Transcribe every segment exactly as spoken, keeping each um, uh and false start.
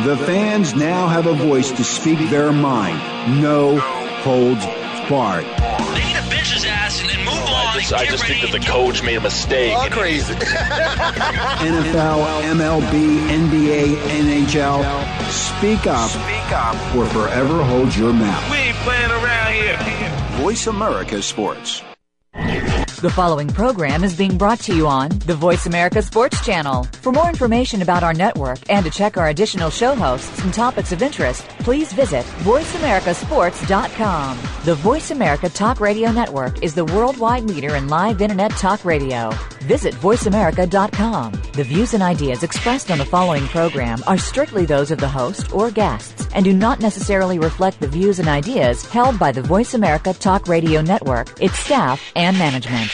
The fans now have a voice to speak their mind. No holds barred. They need to bench his ass and, and move on. I just, I just think that the coach made a mistake. All crazy. N F L, M L B, N B A, N H L. Speak up, Speak up, or forever hold your mouth. We ain't playing around here. Voice America Sports. The following program is being brought to you on the Voice America Sports Channel. For more information about our network and to check our additional show hosts and topics of interest, please visit voice america sports dot com. The Voice America Talk Radio Network is the worldwide leader in live Internet talk radio. Visit voice america dot com. The views and ideas expressed on the following program are strictly those of the host or guests and do not necessarily reflect the views and ideas held by the Voice America Talk Radio Network, its staff, and management.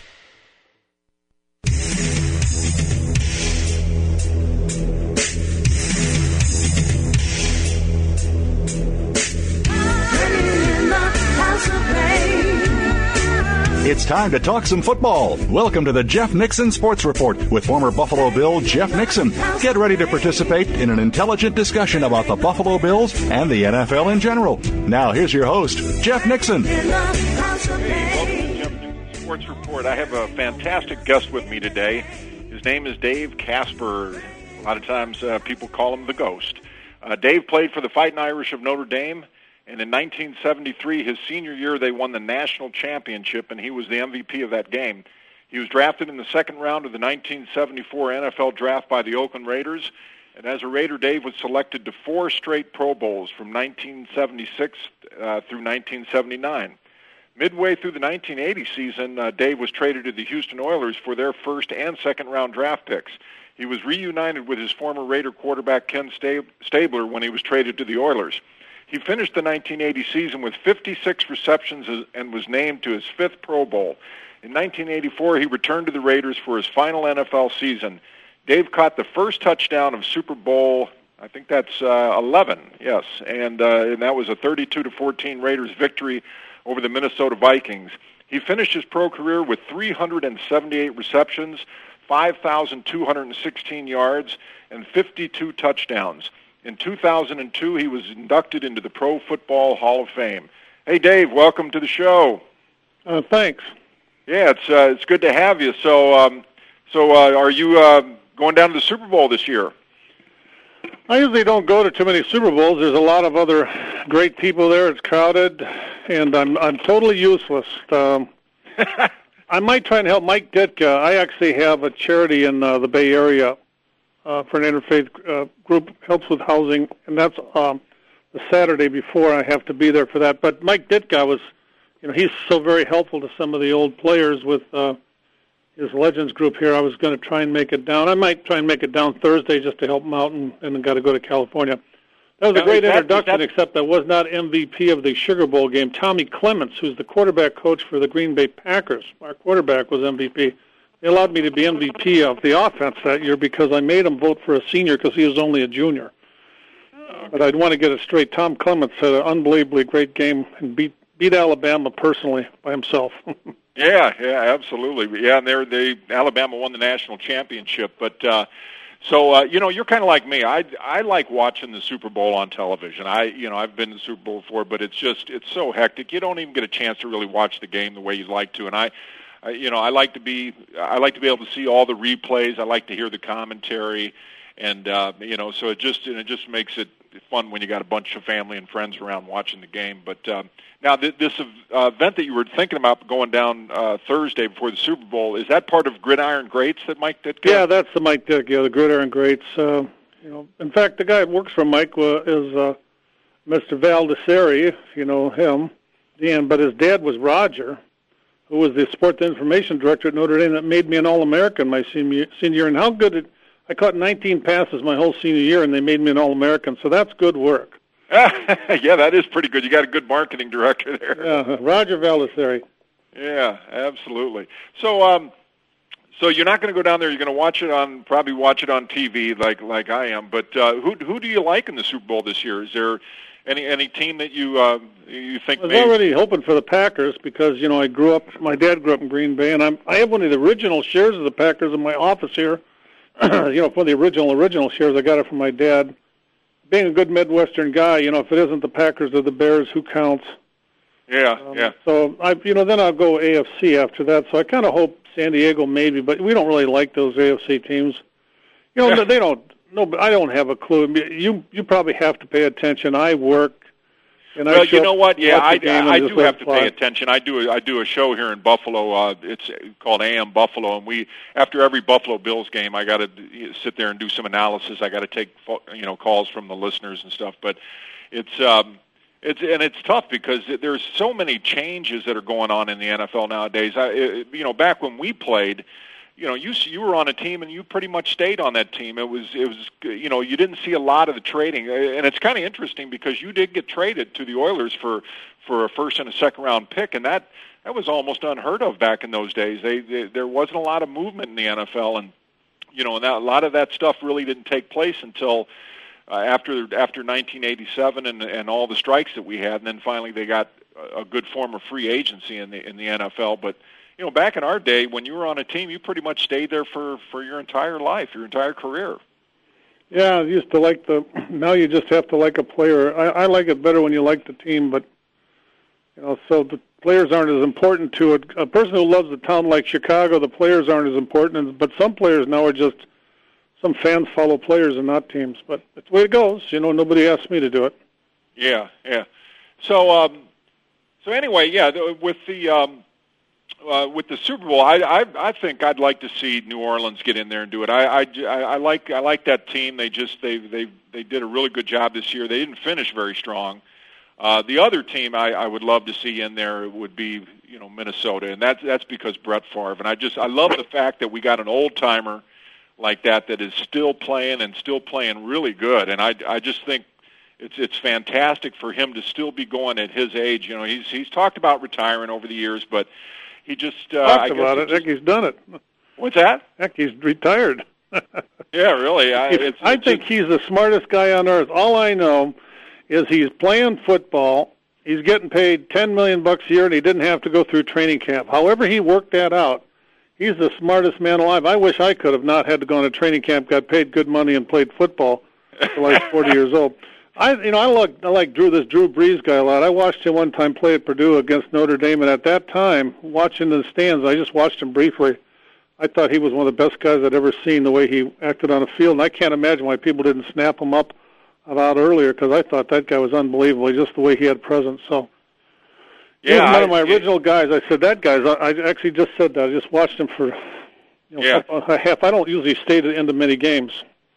It's time to talk some football. Welcome to the Jeff Nixon Sports Report with former Buffalo Bill Jeff Nixon. Get ready to participate in an intelligent discussion about the Buffalo Bills and the N F L in general. Now, here's your host, Jeff Nixon. Hey, welcome to Jeff Nixon Sports Report. I have a fantastic guest with me today. His name is Dave Casper. A lot of times uh, people call him the Ghost. Uh, Dave played for the Fighting Irish of Notre Dame. And in nineteen seventy-three, his senior year, they won the national championship, and he was the M V P of that game. He was drafted in the second round of the nineteen seventy-four N F L draft by the Oakland Raiders. And as a Raider, Dave was selected to four straight Pro Bowls from nineteen seventy-six uh, through nineteen seventy-nine. Midway through the nineteen eighty season, uh, Dave was traded to the Houston Oilers for their first and second round draft picks. He was reunited with his former Raider quarterback Ken Stabler when he was traded to the Oilers. He finished the nineteen eighty season with fifty-six receptions and was named to his fifth Pro Bowl. In nineteen eighty-four, he returned to the Raiders for his final N F L season. Dave caught the first touchdown of Super Bowl, I think that's uh, eleven, yes, and, uh, and that was a thirty-two to fourteen Raiders victory over the Minnesota Vikings. He finished his pro career with three hundred seventy-eight receptions, five thousand two hundred sixteen yards, and fifty-two touchdowns. In two thousand two, he was inducted into the Pro Football Hall of Fame. Hey, Dave, welcome to the show. Uh, thanks. Yeah, it's uh, it's good to have you. So, um, so uh, are you uh, going down to the Super Bowl this year? I usually don't go to too many Super Bowls. There's a lot of other great people there. It's crowded, and I'm I'm totally useless. Um, I might try and help Mike Ditka. I actually have a charity in uh, the Bay Area. Uh, for an interfaith uh, group, helps with housing, and that's um, the Saturday before. I have to be there for that. But Mike Ditka was, you know, he's so very helpful to some of the old players with uh, his Legends group here. I was going to try and make it down. I might try and make it down Thursday just to help him out, and, and got to go to California. That was now, a great that, introduction, that... except I was not M V P of the Sugar Bowl game. Tommy Clements, who's the quarterback coach for the Green Bay Packers, our quarterback, was M V P. They allowed me to be M V P of the offense that year because I made him vote for a senior because he was only a junior. Okay. But I'd want to get it straight. Tom Clements had an unbelievably great game and beat beat Alabama personally by himself. yeah, yeah, absolutely. Yeah, and they they Alabama won the national championship. But uh, so uh, you know, you're kind of like me. I I like watching the Super Bowl on television. I you know I've been to the Super Bowl before, but it's just it's so hectic. You don't even get a chance to really watch the game the way you'd like to. And I. Uh, you know, I like to be. I like to be able to see all the replays. I like to hear the commentary, and uh, you know, so it just and it just makes it fun when you got a bunch of family and friends around watching the game. But um, now, th- this uh, event that you were thinking about going down uh, Thursday before the Super Bowl, is that part of Gridiron Greats that Mike Ditka? Yeah, that's the Mike Ditka, yeah, the Gridiron Greats. Uh, you know, in fact, the guy that works for Mike uh, is uh, Mister Valdesari, if you know him, Dan. But his dad was Roger, who was the sports information director at Notre Dame, that made me an All-American my senior, senior year. And how good it, I caught nineteen passes my whole senior year, and they made me an All-American, so that's good work. Yeah, that is pretty good. You got a good marketing director there. Yeah, Roger Valdesari. Yeah, absolutely. So, um, so you're not going to go down there. You're going to watch it on, probably watch it on T V, like like I am. But uh, who who do you like in the Super Bowl this year? Is there Any any team that you uh, you think? I was may... already hoping for the Packers because you know I grew up. My dad grew up in Green Bay, and I'm I have one of the original shares of the Packers in my office here. You know, for the original original shares, I got it from my dad being a good Midwestern guy, you know, if it isn't the Packers or the Bears, who counts? Yeah, um, yeah. So I, you know, then I'll go A F C after that. So I kind of hope San Diego maybe, but we don't really like those A F C teams. You know, Yeah. they don't. No, but I don't have a clue. You you probably have to pay attention. I work. And Well, I you know what? Yeah, I, I, I do have to pay attention. I do I do a show here in Buffalo. Uh, it's called A M Buffalo, and we after every Buffalo Bills game, I got to sit there and do some analysis. I got to take you know calls from the listeners and stuff. But it's um, it's and it's tough because there's so many changes that are going on in the N F L nowadays. I, it, you know, back when we played. You know, you you were on a team and you pretty much stayed on that team. It was it was you know you didn't see a lot of the trading, and it's kind of interesting because you did get traded to the Oilers for for a first and a second round pick, and that that was almost unheard of back in those days. They, they there wasn't a lot of movement in the N F L, and you know, and that, a lot of that stuff really didn't take place until uh, after after nineteen eighty-seven and and all the strikes that we had, and then finally they got a good form of free agency in the in the N F L, but. You know, back in our day, when you were on a team, you pretty much stayed there for, for your entire life, your entire career. Yeah, I used to like the. Now you just have to like a player. I, I like it better when you like the team, but you know, so the players aren't as important to it. A person who loves a town like Chicago, the players aren't as important. But some players now are just some fans follow players and not teams. But it's the way it goes. You know, nobody asked me to do it. Yeah, yeah. So, um, so anyway, yeah, with the. Um, Uh, with the Super Bowl, I, I I think I'd like to see New Orleans get in there and do it. I, I, I like I like that team. They just they they they did a really good job this year. They didn't finish very strong. Uh, the other team I, I would love to see in there would be you know Minnesota, and that's that's because Brett Favre. And I just I love the fact that we got an old timer like that that is still playing and still playing really good. And I I just think it's it's fantastic for him to still be going at his age. You know, he's he's talked about retiring over the years, but he just uh, talked I guess about he it. just, Heck, he's done it. What's that? Heck, he's retired. Yeah, really. I, it's, I it's think just, he's the smartest guy on earth. All I know is he's playing football. He's getting paid ten million bucks a year, and he didn't have to go through training camp. However, he worked that out. He's the smartest man alive. I wish I could have not had to go on a training camp, got paid good money, and played football until I was forty years old. I, you know, I like I like Drew this Drew Brees guy a lot. I watched him one time play at Purdue against Notre Dame, and at that time, watching the stands, I just watched him briefly. I thought he was one of the best guys I'd ever seen. The way he acted on the field, and I can't imagine why people didn't snap him up a lot earlier because I thought that guy was unbelievable. Just the way he had presence. So, yeah, he was one I, of my it, original guys. I said that guy's. I actually just said that. I just watched him for you know, yeah. a half. I don't usually stay to the end of many games.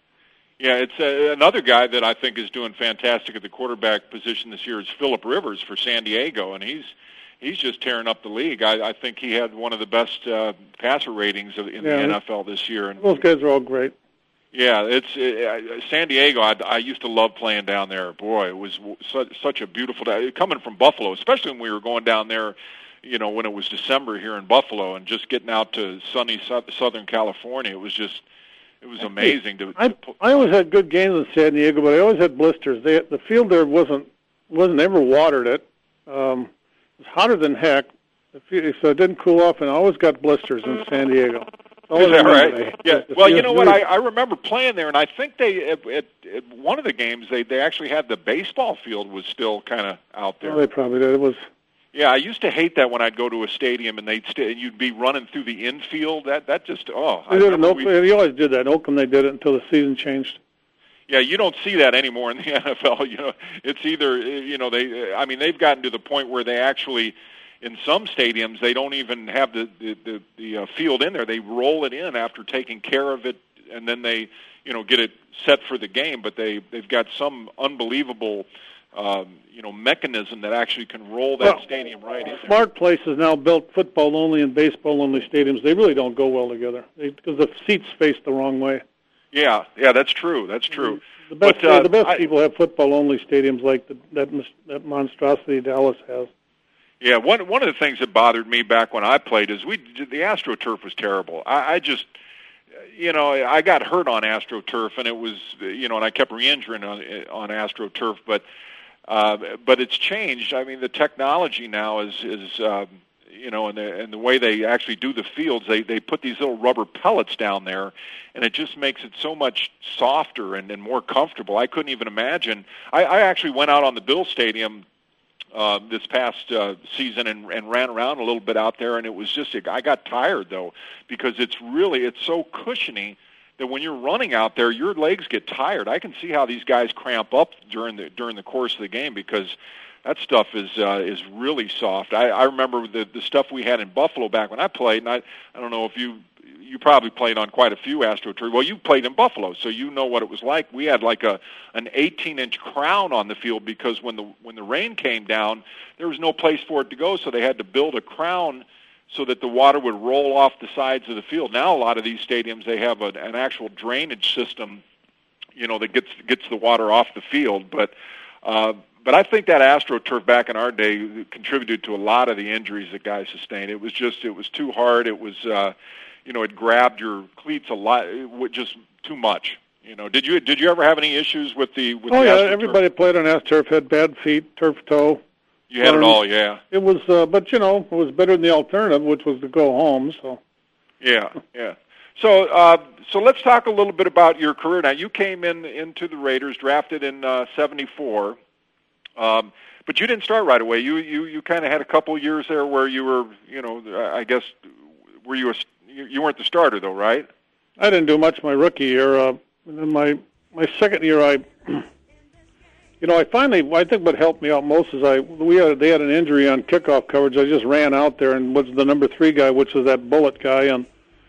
Yeah, it's uh, another guy that I think is doing fantastic at the quarterback position this year is Phillip Rivers for San Diego, and he's he's just tearing up the league. I, I think he had one of the best uh, passer ratings of, in yeah, the N F L this year. And those guys are all great. Yeah, it's uh, San Diego. I, I used to love playing down there. Boy, it was such, such a beautiful day. Coming from Buffalo, especially when we were going down there, you know, when it was December here in Buffalo, and just getting out to sunny Southern California, it was just. It was amazing to. I, to put, I always had good games in San Diego, but I always had blisters. They, the field there wasn't wasn't ever watered. It um, it was hotter than heck. The field, so it didn't cool off, and I always got blisters in San Diego. Is that right? They, Yeah. the Well, you know what? really, I, I remember playing there, and I think they at, at, at one of the games they they actually had the baseball field was still kind of out there. Oh, they probably did. It was. Yeah, I used to hate that when I'd go to a stadium and they'd st- and you'd be running through the infield. That that just oh. They I did it in remember Oakland. we, They always did that in Oakland. They did it until the season changed. Yeah, you don't see that anymore in the N F L. You know, it's either you know they. I mean, they've gotten to the point where they actually, in some stadiums, they don't even have the the the, the uh, field in there. They roll it in after taking care of it, and then they you know get it set for the game. But they they've got some unbelievable. Um, you know, mechanism that actually can roll that well, stadium right in there. Smart places now built football-only and baseball-only stadiums. They really don't go well together because the seats face the wrong way. Yeah, yeah, that's true. That's true. The best, but, uh, the best I, people have football-only stadiums like the, that that monstrosity Dallas has. Yeah, one one of the things that bothered me back when I played is we the AstroTurf was terrible. I, I just. You know, I got hurt on AstroTurf, and it was, you know, and I kept re-injuring on, on AstroTurf, but uh, but it's changed. I mean, the technology now is is um, you know, and the, and the way they actually do the fields, they, they put these little rubber pellets down there, and it just makes it so much softer and, and more comfortable. I couldn't even imagine. I, I actually went out on the Bill Stadium uh, this past uh, season and, and ran around a little bit out there, and it was just, I got tired, though, because it's really, it's so cushiony that when you're running out there, your legs get tired. I can see how these guys cramp up during the during the course of the game because that stuff is uh, is really soft. I, I remember the the stuff we had in Buffalo back when I played, and I I don't know if you you probably played on quite a few AstroTurf. Well, you played in Buffalo, so you know what it was like. We had like a an eighteen inch crown on the field because when the when the rain came down, there was no place for it to go, so they had to build a crown so that the water would roll off the sides of the field. Now a lot of these stadiums, they have a, an actual drainage system, you know, that gets gets the water off the field. But uh, but I think that AstroTurf back in our day contributed to a lot of the injuries that guys sustained. It was just, it was too hard. It was, uh, you know, it grabbed your cleats a lot, it was just too much. You know, did you did you ever have any issues with the with oh, the yeah, AstroTurf? Everybody played on AstroTurf, had bad feet, turf toe. You had it all, yeah. It was, uh, but you know, it was better than the alternative, which was to go home. So, yeah, yeah. So, uh, so let's talk a little bit about your career. Now, you came in into the Raiders, drafted in uh, seventy-four, um, but you didn't start right away. You you you kind of had a couple of years there where you were, you know, I guess, were you a, you weren't the starter though, right? I didn't do much my rookie year. Uh, and then my my second year, I. You know, I finally, I think what helped me out most is I, we had, they had an injury on kickoff coverage. I just ran out there and was the number three guy, which was that bullet guy. And,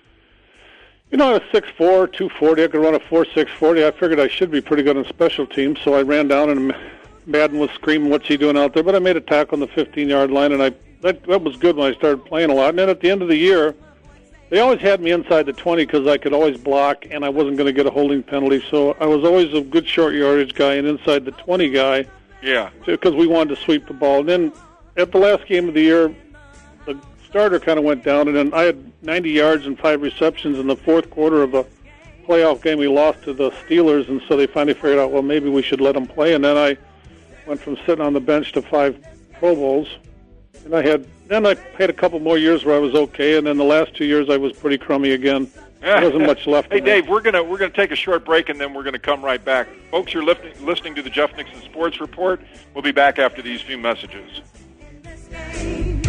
you know, I was six four, two forty. I could run a four six forty. I figured I should be pretty good on special teams. So I ran down and Madden was screaming, what's he doing out there? But I made a tackle on the fifteen-yard line, and I that, that was good when I started playing a lot. And then at the end of the year, they always had me inside the twenty because I could always block, and I wasn't going to get a holding penalty. So I was always a good short yardage guy and inside the twenty guy. Yeah. Because we wanted to sweep the ball. And then at the last game of the year, the starter kind of went down, and then I had ninety yards and five receptions in the fourth quarter of a playoff game we lost to the Steelers, and so they finally figured out, well, maybe we should let him play. And then I went from sitting on the bench to five Pro Bowls. And I had then I had a couple more years where I was okay, and then the last two years I was pretty crummy again. There wasn't much left. Hey, Dave, we're gonna we're gonna take a short break, and then we're gonna come right back, folks. You're listening listening to the Jeff Nixon Sports Report. We'll be back after these few messages. Playing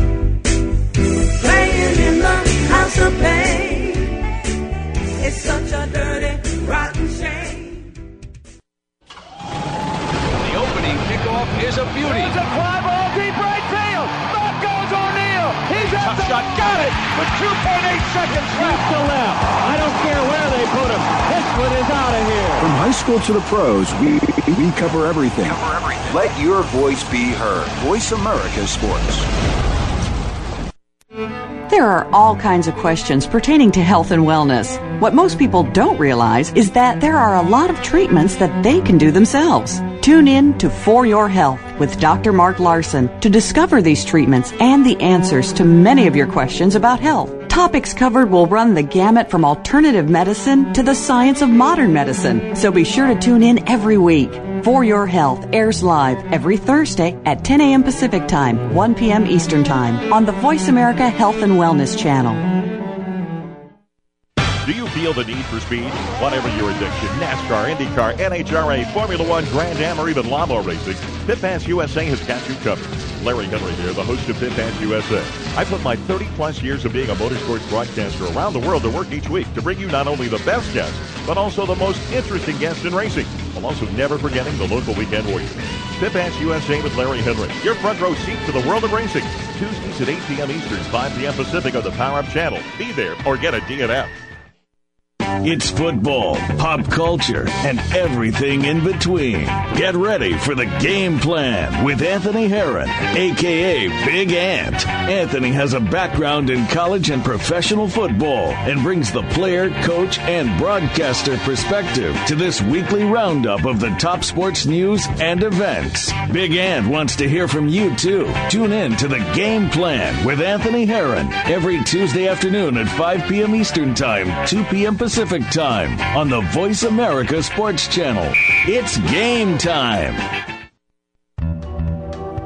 in the house of pain, it's such a dirty, rotten shame. The opening kickoff is a beauty. It's a fly ball deep right field. Back goes O'Neal. He's at the shot. Got it with two point eight seconds left. to left. I don't care where they put him. This one is out of here. From high school to the pros, we we cover everything. Cover everything. Let your voice be heard. Voice America Sports. There are all kinds of questions pertaining to health and wellness. What most people don't realize is that there are a lot of treatments that they can do themselves. Tune in to For Your Health with Doctor Mark Larson to discover these treatments and the answers to many of your questions about health. Topics covered will run the gamut from alternative medicine to the science of modern medicine. So be sure to tune in every week. For Your Health airs live every Thursday at ten a.m. Pacific Time, one p.m. Eastern Time on the Voice America Health and Wellness Channel. Do you feel the need for speed? Whatever your addiction, NASCAR, IndyCar, N H R A, Formula One, Grand Am, or even lawnmower racing, Pit Pass U S A has got you covered. Larry Henry here, the host of Pit Pass U S A. I put my thirty-plus years of being a motorsports broadcaster around the world to work each week to bring you not only the best guests, but also the most interesting guests in racing, while also never forgetting the local weekend warriors. Pit Pass U S A with Larry Henry, your front row seat to the world of racing. Tuesdays at eight p.m. Eastern, five p.m. Pacific on the Power Up channel. Be there or get a D N F. It's football, pop culture, and everything in between. Get ready for the Game Plan with Anthony Herron, a k a. Big Ant. Anthony has a background in college and professional football and brings the player, coach, and broadcaster perspective to this weekly roundup of the top sports news and events. Big Ant wants to hear from you, too. Tune in to the Game Plan with Anthony Herron every Tuesday afternoon at five p.m. Eastern Time, two p.m. Pacific Time on the Voice America Sports Channel. It's game time.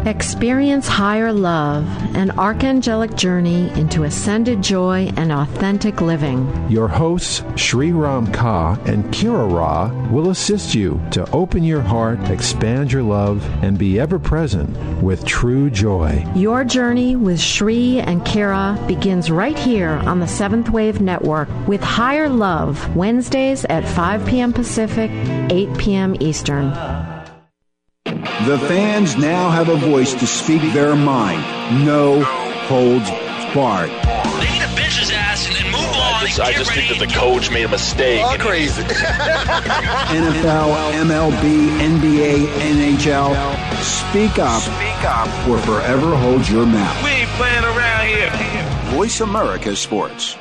Experience higher love, an archangelic journey into ascended joy and authentic living. Your hosts, Sri Ram Ka and Kira Ra, will assist you to open your heart, expand your love, and be ever present with true joy. Your journey with Sri and Kira begins right here on the Seventh Wave Network with Higher Love, Wednesdays at five p.m. Pacific, eight p.m. Eastern. The fans now have a voice to speak their mind. No holds barred. They need to bench his ass and then move on. I just, I just think that the coach made a mistake. All crazy. N F L, M L B, N B A, N H L. Speak up. Speak up. Or forever hold your mouth. We ain't playing around here. Voice America Sports.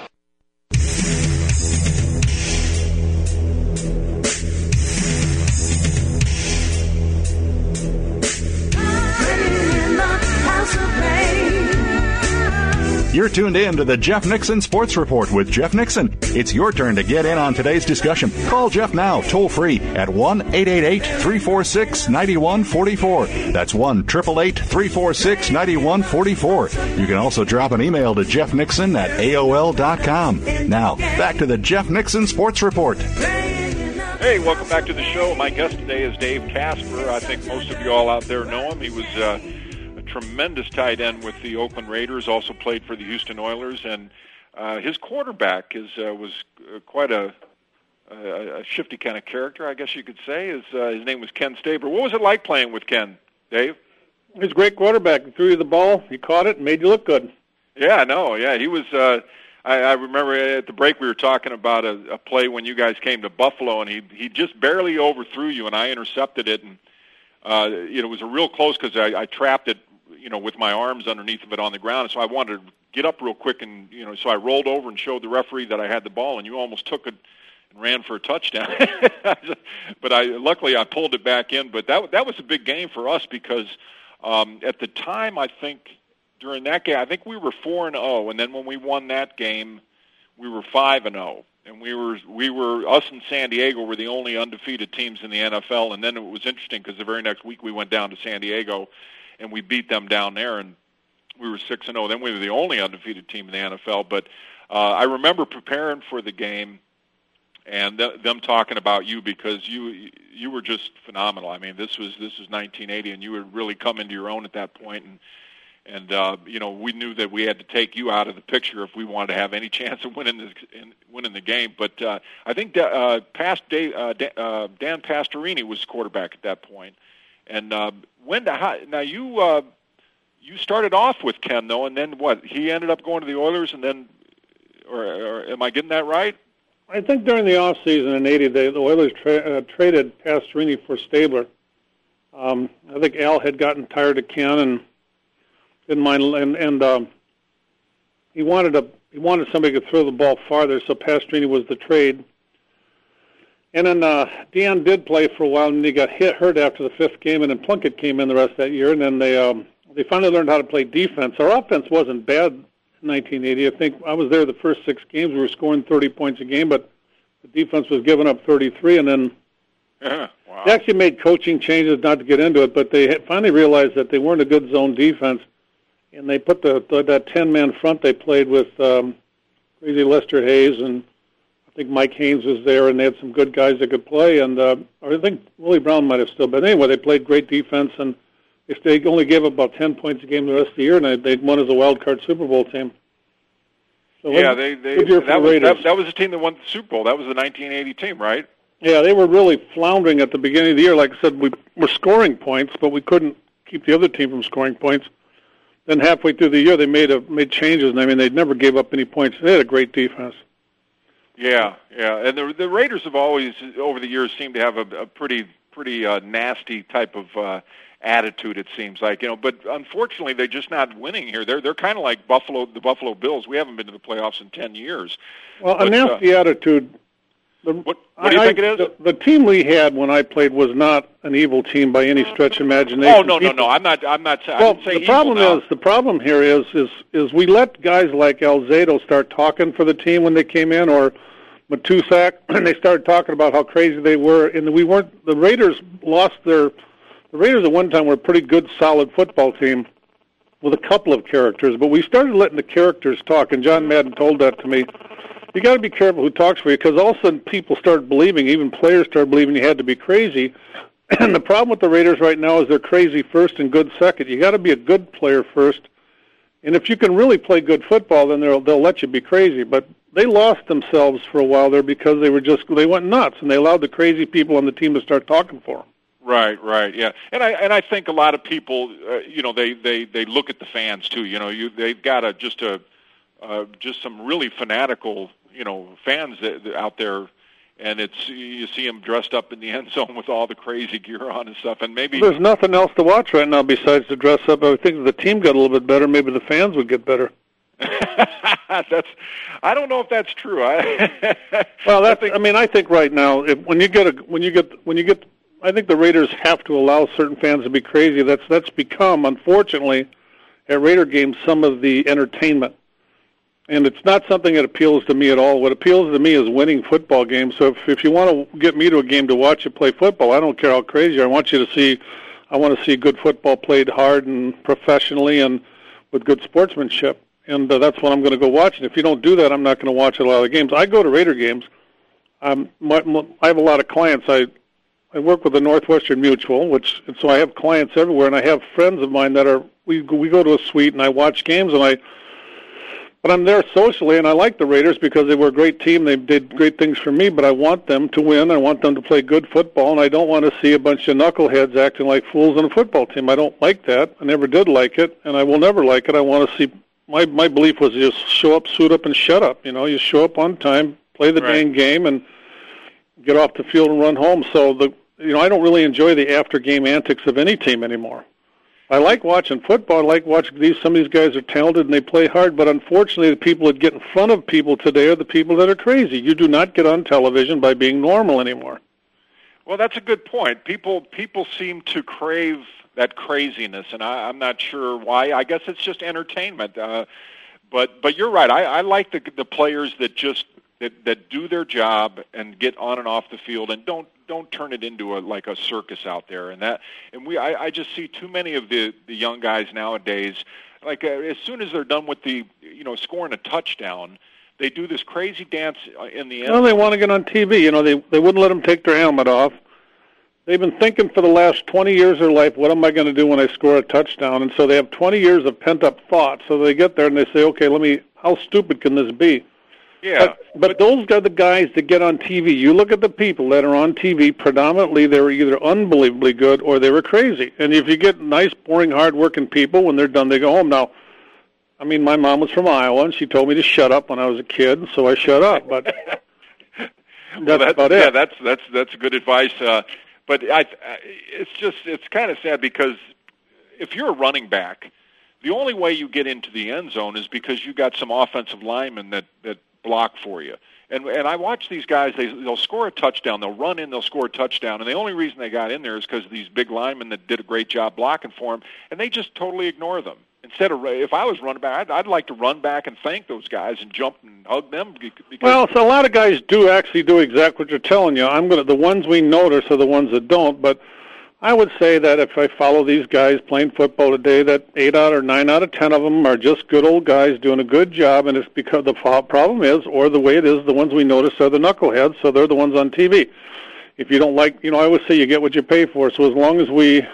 You're tuned in to the Jeff Nixon Sports Report with Jeff Nixon. It's your turn to get in on today's discussion. Call Jeff now, toll free at one eight eight eight, three four six, nine one four four. That's one eight eight eight, three four six, nine one four four. You can also drop an email to Jeff Nixon at A O L dot com. Now, back to the Jeff Nixon Sports Report. Hey, welcome back to the show. My guest today is Dave Casper. I think most of you all out there know him. He was uh, a tremendous tight end with the Oakland Raiders, also played for the Houston Oilers, and uh, his quarterback is uh, was uh, quite a, a, a shifty kind of character, I guess you could say. His, uh, his name was Ken Stabler. What was it like playing with Ken, Dave? He was a great quarterback. He threw you the ball, he caught it, and made you look good. Yeah, no, yeah, he was... Uh, I, I remember at the break we were talking about a, a play when you guys came to Buffalo, and he he just barely overthrew you, and I intercepted it, and uh, you know, it was a real close because I, I trapped it, you know, with my arms underneath of it on the ground, so I wanted to get up real quick, and you know, so I rolled over and showed the referee that I had the ball, and you almost took it and ran for a touchdown. But I luckily I pulled it back in. But that that was a big game for us because um, at the time I think. During that game, I think we were four and zero, and then when we won that game, we were five and zero, and we were we were us and San Diego were the only undefeated teams in the N F L. And then it was interesting because the very next week we went down to San Diego, and we beat them down there, and we were six and zero. Then we were the only undefeated team in the N F L. But uh, I remember preparing for the game, and th- them talking about you because you you were just phenomenal. I mean, this was this was nineteen eighty, and you had really come into your own at that point, and. And, uh, you know, we knew that we had to take you out of the picture if we wanted to have any chance of winning the, in, winning the game. But uh, I think uh, past day, uh, uh, Dan Pastorini was quarterback at that point. And uh, when the, how, now you uh, you started off with Ken, though, and then what? He ended up going to the Oilers, and then, or, or am I getting that right? I think during the off season in eighty, they, the Oilers tra- uh, traded Pastorini for Stabler. Um, I think Al had gotten tired of Ken and didn't mind, and, and um, he wanted a he wanted somebody who could throw the ball farther, so Pastorini was the trade. And then uh, Dan did play for a while, and he got hit hurt after the fifth game, and then Plunkett came in the rest of that year, and then they um, they finally learned how to play defense. Our offense wasn't bad in nineteen eighty. I think I was there the first six games. We were scoring thirty points a game, but the defense was giving up thirty-three, and then yeah, wow. They actually made coaching changes, not to get into it, but they had finally realized that they weren't a good zone defense. And they put the, the that ten-man front they played with um, crazy Lester Hayes, and I think Mike Haynes was there, and they had some good guys that could play. And uh, I think Willie Brown might have still been. Anyway, they played great defense, and if they only gave about ten points a game the rest of the year, and they, they'd won as a wild card Super Bowl team. So yeah, they, they good year for that, the was, Raiders. that, that was the team that won the Super Bowl. That was the nineteen eighty team, right? Yeah, they were really floundering at the beginning of the year. Like I said, we were scoring points, but we couldn't keep the other team from scoring points. Then halfway through the year, they made a, made changes, and I mean, they never gave up any points. They had a great defense. Yeah, yeah, and the the Raiders have always, over the years, seemed to have a, a pretty pretty uh, nasty type of uh, attitude. It seems like, you know, but unfortunately, they're just not winning here. They're they're kind of like Buffalo, the Buffalo Bills. We haven't been to the playoffs in ten years. Well, but, a nasty uh, attitude. The, what, what do you I, think it is? The, the team we had when I played was not an evil team by any stretch of imagination. Oh no, no, no! I'm not. I'm not. I well, didn't say the problem evil is the problem here is is is we let guys like Alzado start talking for the team when they came in, or Matusak, and they started talking about how crazy they were, and we weren't. The Raiders lost their the Raiders at one time were a pretty good, solid football team with a couple of characters, but we started letting the characters talk, and John Madden told that to me. You got to be careful who talks for you, because all of a sudden people started believing, even players started believing you had to be crazy. And the problem with the Raiders right now is they're crazy first and good second. You got to be a good player first, and if you can really play good football, then they'll they'll let you be crazy. But they lost themselves for a while there because they were just they went nuts, and they allowed the crazy people on the team to start talking for them. Right, right, yeah, and I and I think a lot of people, uh, you know, they, they, they look at the fans too. You know, you they've got a just a uh, just some really fanatical, you know, fans that, that out there, and it's you see them dressed up in the end zone with all the crazy gear on and stuff, and maybe there's nothing else to watch right now besides to dress up. I would think if the team got a little bit better, maybe the fans would get better. That's I don't know if that's true. I well, that's I, think, I mean, I think right now if, when you get a when you get when you get I think the Raiders have to allow certain fans to be crazy. That's that's become, unfortunately, at Raider games, some of the entertainment. And it's not something that appeals to me at all. What appeals to me is winning football games. So if, if you want to get me to a game to watch you play football, I don't care how crazy you are. I want you to see, I want to see good football played hard and professionally and with good sportsmanship. And uh, that's what I'm going to go watch. And if you don't do that, I'm not going to watch a lot of games. I go to Raider games. Um, my, my, I have a lot of clients. I I work with the Northwestern Mutual, which and so I have clients everywhere, and I have friends of mine that are we we go to a suite and I watch games, and I but I'm there socially, and I like the Raiders because they were a great team. They did great things for me, but I want them to win. I want them to play good football, and I don't want to see a bunch of knuckleheads acting like fools on a football team. I don't like that. I never did like it, and I will never like it. I want to see. My my belief was just show up, suit up, and shut up. You know, you show up on time, play the right. dang game, and get off the field and run home. So the You know, I don't really enjoy the after-game antics of any team anymore. I like watching football. I like watching these. Some of these guys are talented and they play hard, but unfortunately the people that get in front of people today are the people that are crazy. You do not get on television by being normal anymore. Well, that's a good point. People people seem to crave that craziness, and I, I'm not sure why. I guess it's just entertainment. Uh, but but you're right. I, I like the the players that just that, that do their job and get on and off the field and don't don't turn it into a like a circus out there. And that and we I, I just see too many of the, the young guys nowadays. Like uh, as soon as they're done with the you know scoring a touchdown, they do this crazy dance in the end. Well, they want to get on T V. You know, they they wouldn't let them take their helmet off. They've been thinking for the last twenty years of their life, what am I going to do when I score a touchdown? And so they have twenty years of pent-up thought. So they get there and they say, okay, let me. How stupid can this be? Yeah. But, but those are the guys that get on T V. You look at the people that are on T V, predominantly they were either unbelievably good or they were crazy. And if you get nice, boring, hard-working people, when they're done, they go home. Now, I mean, my mom was from Iowa, and she told me to shut up when I was a kid, so I shut up. But that's well, that, about yeah, it. that's that's that's good advice. Uh, but I, I, it's just it's kind of sad because if you're a running back, the only way you get into the end zone is because you got some offensive linemen that that block for you. And and I watch these guys, they, they'll score a touchdown, they'll run in, they'll score a touchdown, and the only reason they got in there is because of these big linemen that did a great job blocking for them, and they just totally ignore them. Instead of, if I was running back, I'd, I'd like to run back and thank those guys and jump and hug them. Because well, so a lot of guys do actually do exactly what you're telling you. I'm gonna the ones we notice are the ones that don't, but I would say that if I follow these guys playing football today, that eight out or nine out of ten of them are just good old guys doing a good job, and it's because the problem is, or the way it is, the ones we notice are the knuckleheads, so they're the ones on T V. If you don't like, you know, I always say you get what you pay for, so as long as we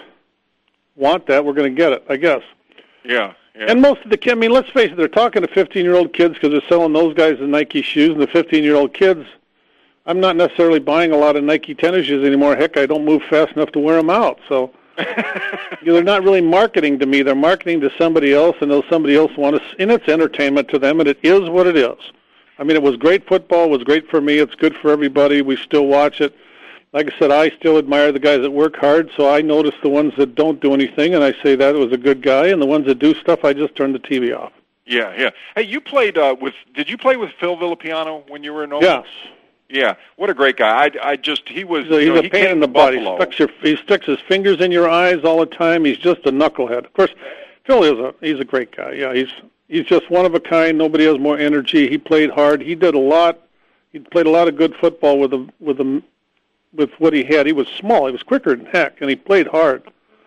want that, we're going to get it, I guess. Yeah, yeah. And most of the kids, I mean, let's face it, they're talking to fifteen-year-old kids because they're selling those guys the Nike shoes, and the fifteen-year-old kids, I'm not necessarily buying a lot of Nike tennis shoes anymore. Heck, I don't move fast enough to wear them out. So you know, they're not really marketing to me. They're marketing to somebody else, and those somebody else wants to, and it's entertainment to them, and it is what it is. I mean, it was great football. It was great for me. It's good for everybody. We still watch it. Like I said, I still admire the guys that work hard, so I notice the ones that don't do anything, and I say that was a good guy, and the ones that do stuff, I just turn the T V off. Yeah, yeah. Hey, you played uh, with, did you play with Phil Villapiano when you were in Oakland? Yes. Yeah, what a great guy. I, I just, he was, He's a, you know, he's a he pain came in the to butt. He Buffalo. sticks, your, he sticks his fingers in your eyes all the time. He's just a knucklehead. Of course, Phil is a, he's a great guy. Yeah, he's he's just one of a kind. Nobody has more energy. He played hard. He did a lot. He played a lot of good football with a, with a, with what he had. He was small. He was quicker than heck, and he played hard.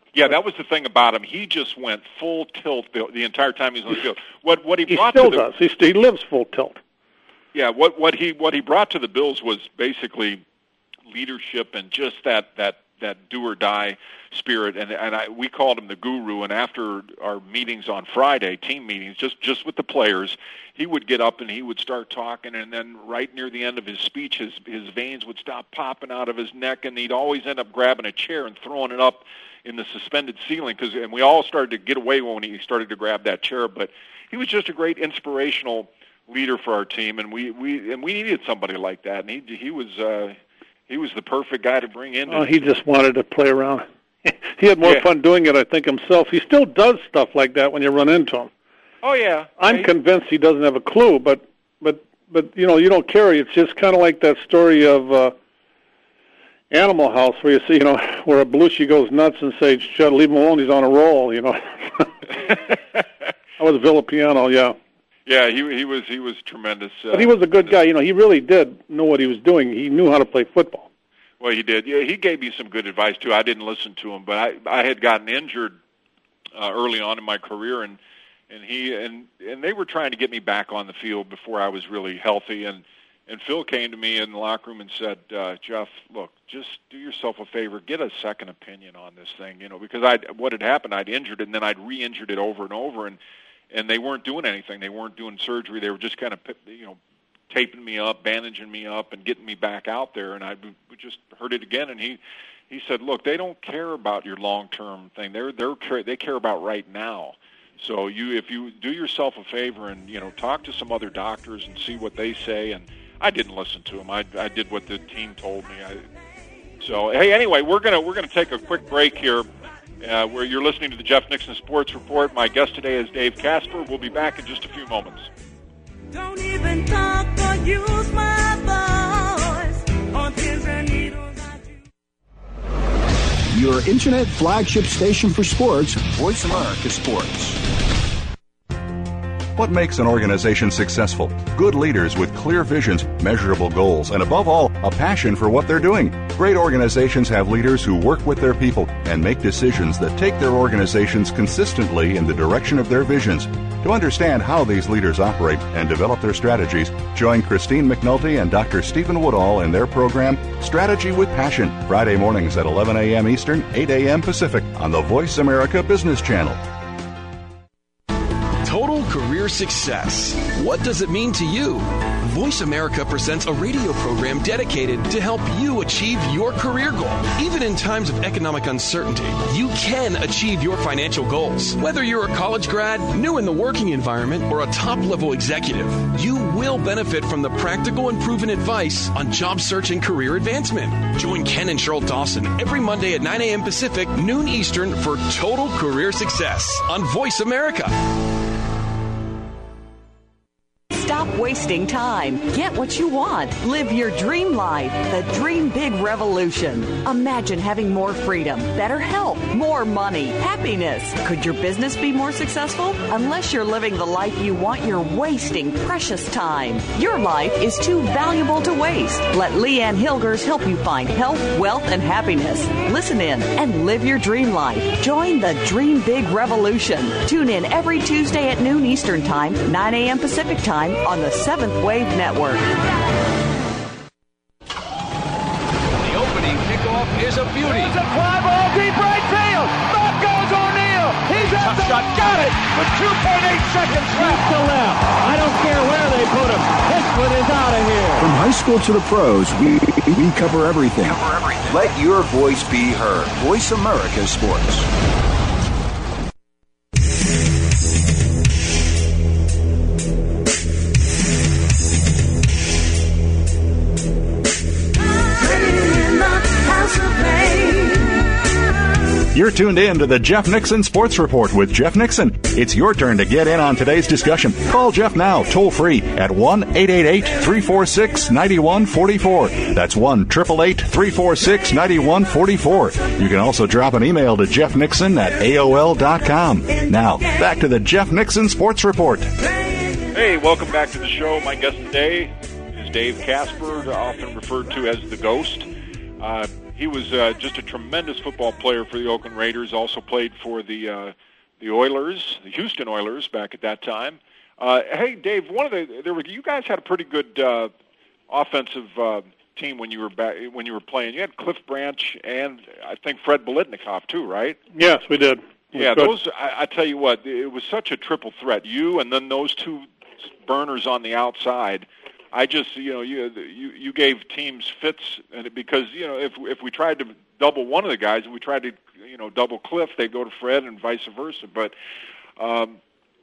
Yeah, that was the thing about him. He just went full tilt the, the entire time he was on the field. What what he, he brought still to the, does. He, he lives full tilt. Yeah, what what he what he brought to the Bills was basically leadership and just that that that do or die spirit. And and I, we called him the guru. And after our meetings on Friday, team meetings, just just with the players, he would get up and he would start talking. And then right near the end of his speech, his his veins would stop popping out of his neck, and he'd always end up grabbing a chair and throwing it up in the suspended ceiling, because and we all started to get away when he started to grab that chair. But he was just a great inspirational leader for our team, and we, we and we needed somebody like that. And he he was uh, he was the perfect guy to bring in. Oh, he just wanted to play around. He had more yeah. fun doing it, I think, himself. He still does stuff like that when you run into him. Oh yeah, I'm he, convinced he doesn't have a clue, but but but you know, you don't care. It's just kind of like that story of Uh, Animal House, where you see, you know, where a Belushi goes nuts and says, "Shut, leave him alone. He's on a roll." You know, that was Villapiano, yeah. Yeah, he he was he was tremendous. Uh, but he was a good guy. You know, he really did know what he was doing. He knew how to play football. Well, he did. Yeah, he gave me some good advice too. I didn't listen to him, but I I had gotten injured uh, early on in my career, and and he and and they were trying to get me back on the field before I was really healthy. And and Phil came to me in the locker room and said, uh, "Jeff, look, just do yourself a favor, get a second opinion on this thing, you know, because I what had happened, I'd injured it, and then I'd re-injured it over and over, and and they weren't doing anything. They weren't doing surgery. They were just kind of, you know, taping me up, bandaging me up, and getting me back out there, and I just heard it again, and he he said, look, they don't care about your long-term thing. They're they're they care about right now. So you if you do yourself a favor and, you know, talk to some other doctors and see what they say." And I didn't listen to him. I, I did what the team told me. I, so hey, anyway, we're gonna we're gonna take a quick break here, uh, where you're listening to the Jeff Nixon Sports Report. My guest today is Dave Casper. We'll be back in just a few moments. Don't even talk or use my voice on pins and needles. Your internet flagship station for sports, Voice America Sports. What makes an organization successful? Good leaders with clear visions, measurable goals, and above all, a passion for what they're doing. Great organizations have leaders who work with their people and make decisions that take their organizations consistently in the direction of their visions. To understand how these leaders operate and develop their strategies, join Christine McNulty and Doctor Stephen Woodall in their program, Strategy with Passion, Friday mornings at eleven a.m. Eastern, eight a.m. Pacific on the Voice America Business Channel. Total career success. What does it mean to you? Voice America presents a radio program dedicated to help you achieve your career goal. Even in times of economic uncertainty, you can achieve your financial goals. Whether you're a college grad, new in the working environment, or a top-level executive, you will benefit from the practical and proven advice on job search and career advancement. Join Ken and Cheryl Dawson every Monday at nine a.m. Pacific, noon Eastern for Total Career Success on Voice America. Stop wasting time. Get what you want. Live your dream life. The Dream Big Revolution. Imagine having more freedom, better health, more money, happiness. Could your business be more successful? Unless you're living the life you want, you're wasting precious time. Your life is too valuable to waste. Let Leanne Hilgers help you find health, wealth, and happiness. Listen in and live your dream life. Join the Dream Big Revolution. Tune in every Tuesday at noon Eastern Time, nine a.m. Pacific Time on the Seventh Wave Network. The opening kickoff is a beauty. It's a fly ball deep right field. Back goes O'Neal. He's at the shot. Got it with two point eight seconds left to left. I don't care where they put him. This one is out of here. From high school to the pros, we we cover everything. Cover everything. Let your voice be heard. Voice America Sports. You're tuned in to the Jeff Nixon Sports Report with Jeff Nixon. It's your turn to get in on today's discussion. Call Jeff now, toll free at one eight eight eight, three four six, nine one four four. That's one eight eight eight, three four six, nine one four four. You can also drop an email to jeff nixon at A O L dot com. Now, back to the Jeff Nixon Sports Report. Hey, welcome back to the show. My guest today is Dave Casper, often referred to as the Ghost. Uh, he was uh, just a tremendous football player for the Oakland Raiders. Also played for the uh, the Oilers, the Houston Oilers, back at that time. Uh, hey, Dave, one of the there were you guys had a pretty good uh, offensive uh, team when you were back, when you were playing. You had Cliff Branch and I think Fred Biletnikoff too, right? Yes, we did. Yeah, those. I, I tell you what, it was such a triple threat. You and then those two burners on the outside. I just, you know, you you, you gave teams fits, and it, because you know, if if we tried to double one of the guys and we tried to, you know, double Cliff, they'd go to Fred and vice versa. But, um,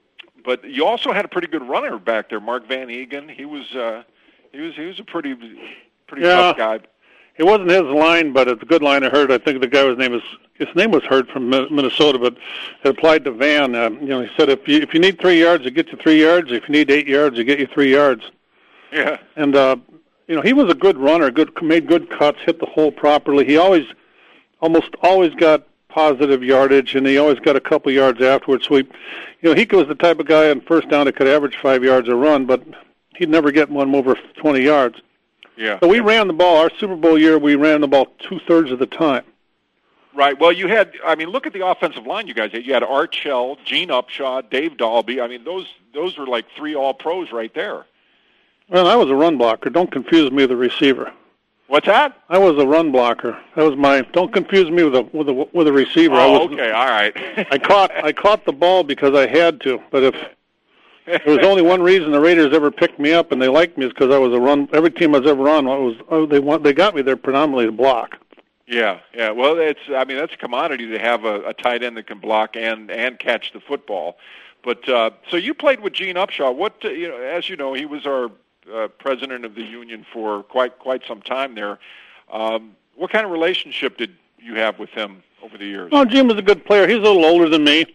but you also had a pretty good runner back there, Mark Van Eegen. He was, uh, he was, he was a pretty, pretty yeah, tough guy. It wasn't his line, but it's a good line I heard. I think the guy was name is his name was heard from Minnesota, but it applied to Van. Uh, you know, he said if you if you need three yards, it get you three yards. If you need eight yards, it get you three yards. Yeah. And uh, you know, he was a good runner, good made good cuts, hit the hole properly. He always, almost always got positive yardage, and he always got a couple yards afterwards. So he, you know, he was the type of guy on first down that could average five yards a run, but he'd never get one over twenty yards. Yeah. So we ran the ball. Our Super Bowl year, we ran the ball two-thirds of the time. Right. Well, you had, I mean, look at the offensive line you guys had. You had Art Shell, Gene Upshaw, Dave Dalby. I mean, those those were like three all-pros right there. Well, I was a run blocker. Don't confuse me with a receiver. What's that? I was a run blocker. That was my. Don't confuse me with a with a with a receiver. Oh, I was, okay. All right. I caught I caught the ball because I had to. But if there was only one reason the Raiders ever picked me up and they liked me is because I was a run. Every team I was ever on, I was oh, they want they got me there predominantly to block. Yeah, yeah. Well, it's I mean that's a commodity to have a, a tight end that can block and and catch the football. But uh, so you played with Gene Upshaw. What uh, you know, as you know, he was our uh, president of the union for quite quite some time there. Um, what kind of relationship did you have with him over the years? Oh, Gene was a good player. He's a little older than me.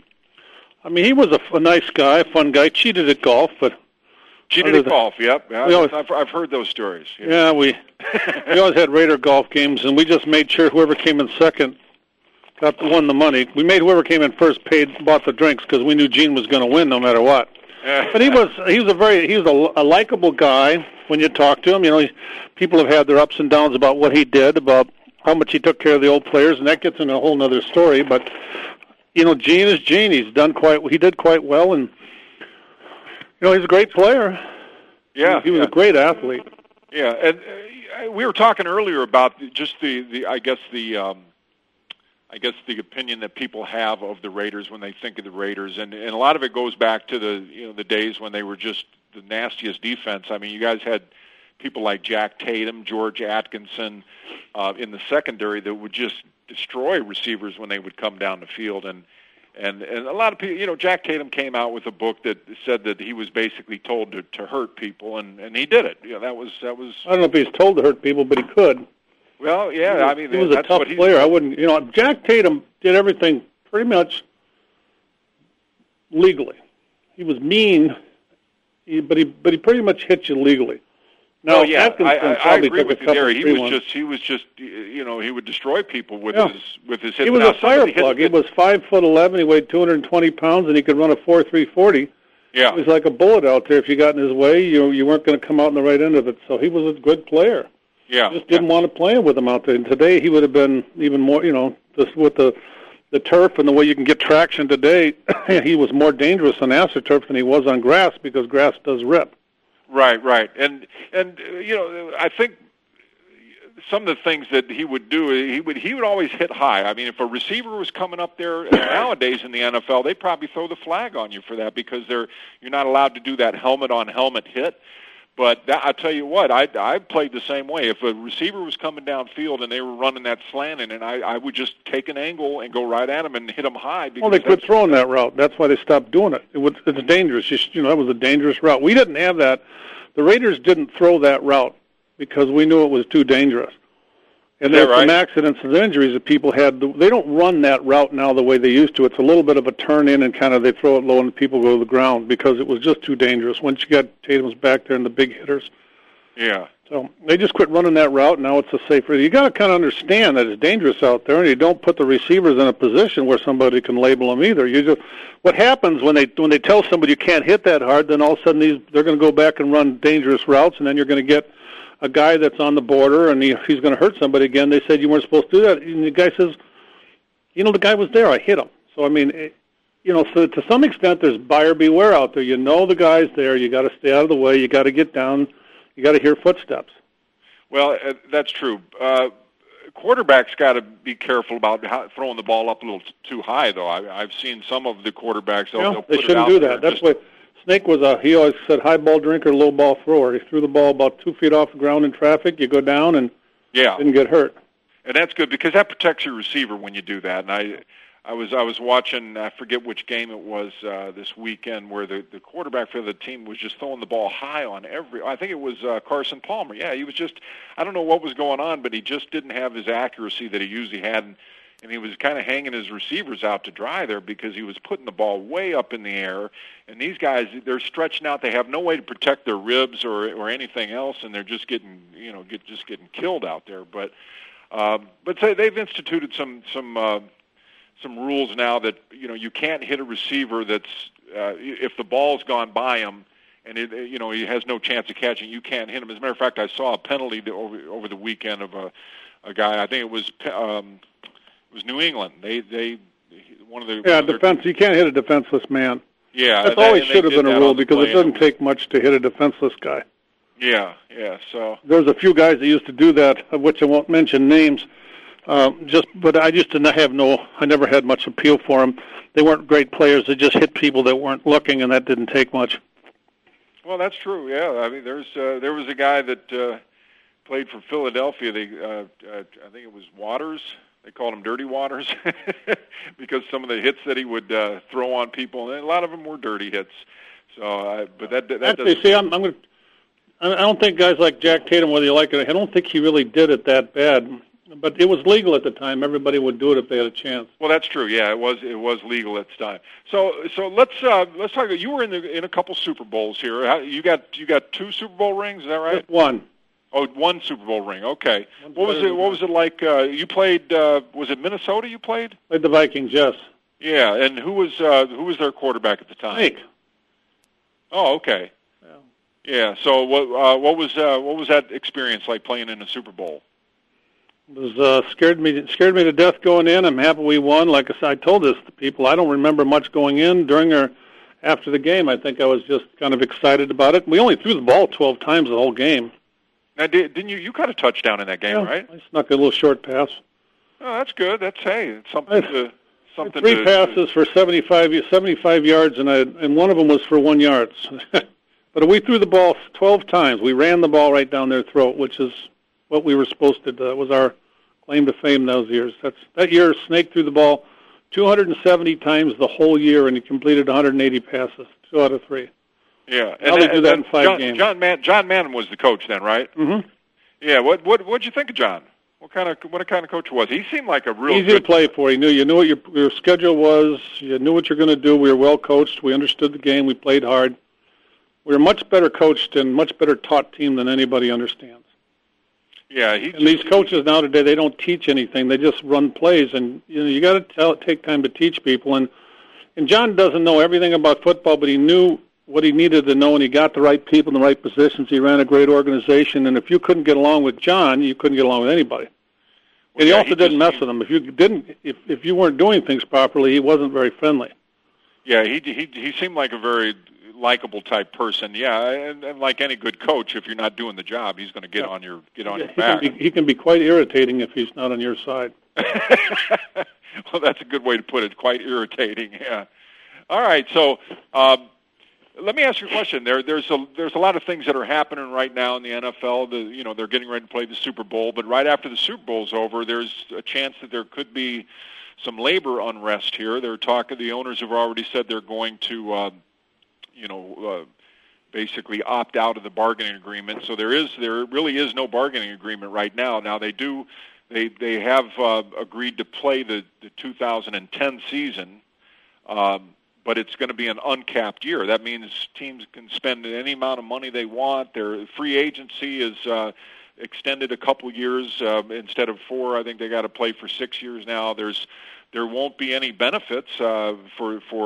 I mean, he was a, a nice guy, a fun guy. Cheated at golf, but cheated at than, golf. Yep, yeah, always, I've I've heard those stories. Yeah, yeah we we always had Raider golf games, and we just made sure whoever came in second got the, won the money. We made whoever came in first paid bought the drinks because we knew Gene was going to win no matter what. But he was he was a very he was a, a likable guy when you talk to him. You know, he, people have had their ups and downs about what he did, about how much he took care of the old players, and that gets into a whole other story. But you know, Gene is Gene. He's done quite he did quite well, and you know, he's a great player. Yeah, he, he was yeah. a great athlete. Yeah, and uh, we were talking earlier about just the, the I guess the. Um, I guess the opinion that people have of the Raiders when they think of the Raiders, and, and a lot of it goes back to the you know the days when they were just the nastiest defense. I mean, you guys had people like Jack Tatum, George Atkinson uh, in the secondary that would just destroy receivers when they would come down the field, and and and a lot of people, you know, Jack Tatum came out with a book that said that he was basically told to, to hurt people, and, and he did it. You know, that was that was. I don't know if he was told to hurt people, but he could. Well, yeah, was, I mean, he was that's a tough what he's player. I wouldn't, you know, Jack Tatum did everything pretty much legally. He was mean, he, but he but he pretty much hit you legally. Now, well, yeah, Atkinson I, I, I probably agree took with a you couple there. He free was ones. just he was just you know he would destroy people with Yeah. his with his hits. He was Now, a fire hits plug. He that- was five foot eleven. He weighed two hundred and twenty pounds, and he could run a four three forty. Yeah, He was like a bullet out there. If you got in his way, you you weren't going to come out on the right end of it. So he was a good player. yeah, Just didn't want to play with him out there. And today he would have been even more. You know, just with the the turf and the way you can get traction today, he was more dangerous on AstroTurf than he was on grass because grass does rip. right, right, and and uh, you know I think some of the things that he would do, he would he would always hit high. I mean, if a receiver was coming up there nowadays in the N F L, they'd probably throw the flag on you for that because they're you're not allowed to do that helmet on helmet hit. But that, I tell you what, I I played the same way. If a receiver was coming downfield and they were running that slanting, and I, I would just take an angle and go right at them and hit them high. Because Well, they quit that's- throwing that route. That's why they stopped doing it. It was it's dangerous. You, should, you know, that was a dangerous route. We didn't have that. The Raiders didn't throw that route because we knew it was too dangerous. And Is that there's some right? accidents and injuries that people had. They don't run that route now the way they used to. It's a little bit of a turn in and kind of they throw it low and people go to the ground because it was just too dangerous. Once you got Tatum's back there and the big hitters. Yeah. So they just quit running that route. Now it's a safer. You got to kind of understand that it's dangerous out there, and you don't put the receivers in a position where somebody can label them either. You just what happens when they when they tell somebody you can't hit that hard, then all of a sudden these they're going to go back and run dangerous routes, and then you're going to get a guy that's on the border and he, he's going to hurt somebody again. They said you weren't supposed to do that. And the guy says, you know, the guy was there. I hit him. So, I mean, it, you know, so to some extent there's buyer beware out there. You know the guy's there. You got to stay out of the way. You got to get down. You got to hear footsteps. Well, uh, that's true. Uh, quarterbacks got to be careful about how, throwing the ball up a little t- too high, though. I, I've seen some of the quarterbacks. They'll, Yeah, they'll they put shouldn't it out do there that. That's just, what Snake was. A, he always said high ball drinker, low ball thrower. He threw the ball about two feet off the ground in traffic. You go down and yeah. didn't get hurt. And that's good because that protects your receiver when you do that. And I, I was I was watching, I forget which game it was uh, this weekend, where the, the quarterback for the team was just throwing the ball high on every. I think it was uh, Carson Palmer. Yeah, he was just. I don't know what was going on, but he just didn't have his accuracy that he usually had, and, and he was kind of hanging his receivers out to dry there because he was putting the ball way up in the air. And these guys, they're stretching out. They have no way to protect their ribs or or anything else, and they're just getting you know get just getting killed out there. But um, but say they've instituted some some. Uh, some rules now that, you know, you can't hit a receiver that's, uh, if the ball's gone by him and, it, you know, he has no chance of catching, you can't hit him. As a matter of fact, I saw a penalty over over the weekend of a, a guy, I think it was um, it was New England. They, they one of the... Yeah, one defense. their, you can't hit a defenseless man. Yeah. That they, always should have been a rule because it doesn't was, take much to hit a defenseless guy. Yeah, yeah, so... There's a few guys that used to do that, of which I won't mention names. Um, just, but I just didn't have no. I never had much appeal for them. They weren't great players. They just hit people that weren't looking, and that didn't take much. Well, that's true. Yeah, I mean, there's uh, there was a guy that uh, played for Philadelphia. They, uh, uh, I think it was Waters. They called him Dirty Waters because some of the hits that he would uh, throw on people, and a lot of them were dirty hits. So, uh, but that that Actually, doesn't. see, I'm, I'm gonna. I don't think guys like Jack Tatum, whether you like it, I don't think he really did it that bad. But it was legal at the time. Everybody would do it if they had a chance. Well, that's true. Yeah, it was. It was legal at the time. So, so let's uh, let's talk. You were in the in a couple Super Bowls here. How, you got you got two Super Bowl rings. Is that right? Just one. Oh, one Super Bowl ring. Okay. One's what was it? What was it like? Uh, you played. Uh, was it Minnesota? You played. Played the Vikings. Yes. Yeah, and who was uh, who was their quarterback at the time? Snake. Oh, okay. Yeah. Yeah. So, what uh, what was uh, what was that experience like playing in a Super Bowl? It was uh, scared me scared me to death going in. I'm happy we won. Like I said, I told this to people. I don't remember much going in during or after the game. I think I was just kind of excited about it. We only threw the ball twelve times the whole game. Now, did, didn't you? You caught a touchdown in that game, yeah, right? I snuck a little short pass. Oh, that's good. That's hey, it's something to something. Three to, passes for seventy-five, seventy-five yards, and I, and one of them was for one yard. But we threw the ball twelve times. We ran the ball right down their throat, which is what we were supposed to do. That was our claim to fame those years. That's that year. Snake threw the ball two hundred seventy times the whole year, and he completed one hundred eighty passes, two out of three. Yeah, and they do that in five John, games. John Man, John Madden was the coach then, right? Mm-hmm. Yeah. What what what'd you think of John? What kind of what kind of coach was he? He seemed like a real easy good... to play for. He knew you knew what your your schedule was. You knew what you're going to do. We were well coached. We understood the game. We played hard. We were much better coached and much better taught team than anybody understands. Yeah, he and these coaches now today, they don't teach anything. They just run plays, and you know you got to tell take time to teach people. And and John doesn't know everything about football, but he knew what he needed to know, and he got the right people in the right positions. He ran a great organization, and if you couldn't get along with John, you couldn't get along with anybody. Well, and he yeah, also he didn't just, mess with them. If you didn't, if if you weren't doing things properly, he wasn't very friendly. Yeah, he he he seemed like a very likable type person. Yeah, and, and like any good coach, if you're not doing the job, he's going to get yeah. on your get on yeah, your back. He can, be, he can be quite irritating if he's not on your side. Well, that's a good way to put it. Quite irritating. Yeah. All right. So, um, let me ask you a question. There, there's a there's a lot of things that are happening right now in the N F L. The, you know, they're getting ready to play the Super Bowl, but right after the Super Bowl's over, there's a chance that there could be some labor unrest here. They're talking. The owners have already said they're going to. Uh, you know, uh, basically opt out of the bargaining agreement. So there is, there really is no bargaining agreement right now. Now they do, they they have uh, agreed to play the, the two thousand ten season, um, but it's going to be an uncapped year. That means teams can spend any amount of money they want. Their free agency is uh, extended a couple years uh, instead of four. I think they got to play for six years now. There's, there won't be any benefits uh, for for.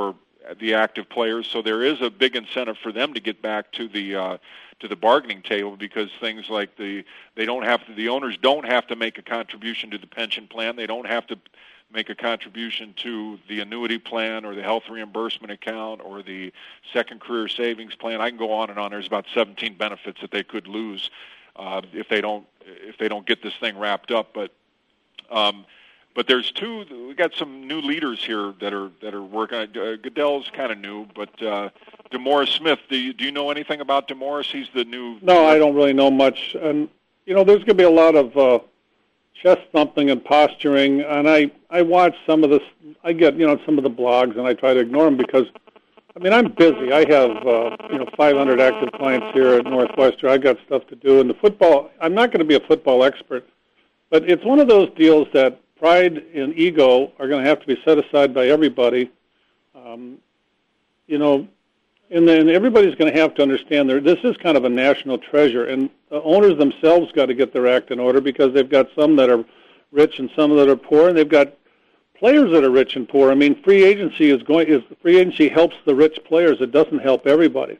the active players. So there is a big incentive for them to get back to the uh, to the bargaining table, because things like the they don't have to, the owners don't have to make a contribution to the pension plan. They don't have to make a contribution to the annuity plan or the health reimbursement account or the second career savings plan. I can go on and on. There's about seventeen benefits that they could lose uh, if they don't if they don't get this thing wrapped up. But um, but there's two. We got some new leaders here that are that are working. Uh, Goodell's kind of new, but uh, DeMaurice Smith. Do you, do you know anything about DeMaurice? He's the new. No, I don't really know much. And you know, there's going to be a lot of uh, chest thumping and posturing. And I I watch some of this. I get you know some of the blogs, and I try to ignore them because, I mean, I'm busy. I have uh, you know five hundred active clients here at Northwestern. I got stuff to do. And the football. I'm not going to be a football expert, but it's one of those deals that pride and ego are going to have to be set aside by everybody. Um, you know, and then everybody's going to have to understand that this is kind of a national treasure, and the owners themselves got to get their act in order, because they've got some that are rich and some that are poor, and they've got players that are rich and poor. I mean, free agency is going. Is free agency helps the rich players. It doesn't help everybody.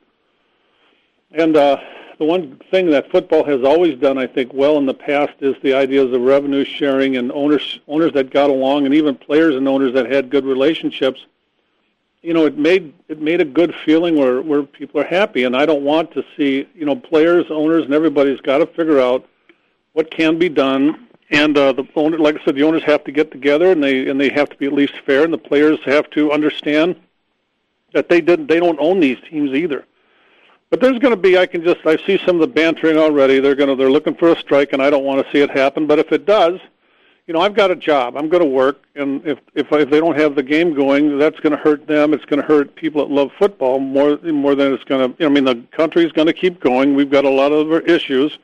And uh, the one thing that football has always done, I think, well in the past is the ideas of revenue sharing and owners owners that got along, and even players and owners that had good relationships. You know, it made it made a good feeling where, where people are happy, and I don't want to see, you know, players, owners, and everybody's got to figure out what can be done. And uh, the owner, like I said, the owners have to get together, and they and they have to be at least fair, and the players have to understand that they didn't they don't own these teams either. But there's going to be, I can just, I see some of the bantering already. They're going to, they're looking for a strike, and I don't want to see it happen. But if it does, you know, I've got a job. I'm going to work, and if if, if they don't have the game going, that's going to hurt them. It's going to hurt people that love football more more than it's going to. You know, I mean, the country's going to keep going. We've got a lot of other issues,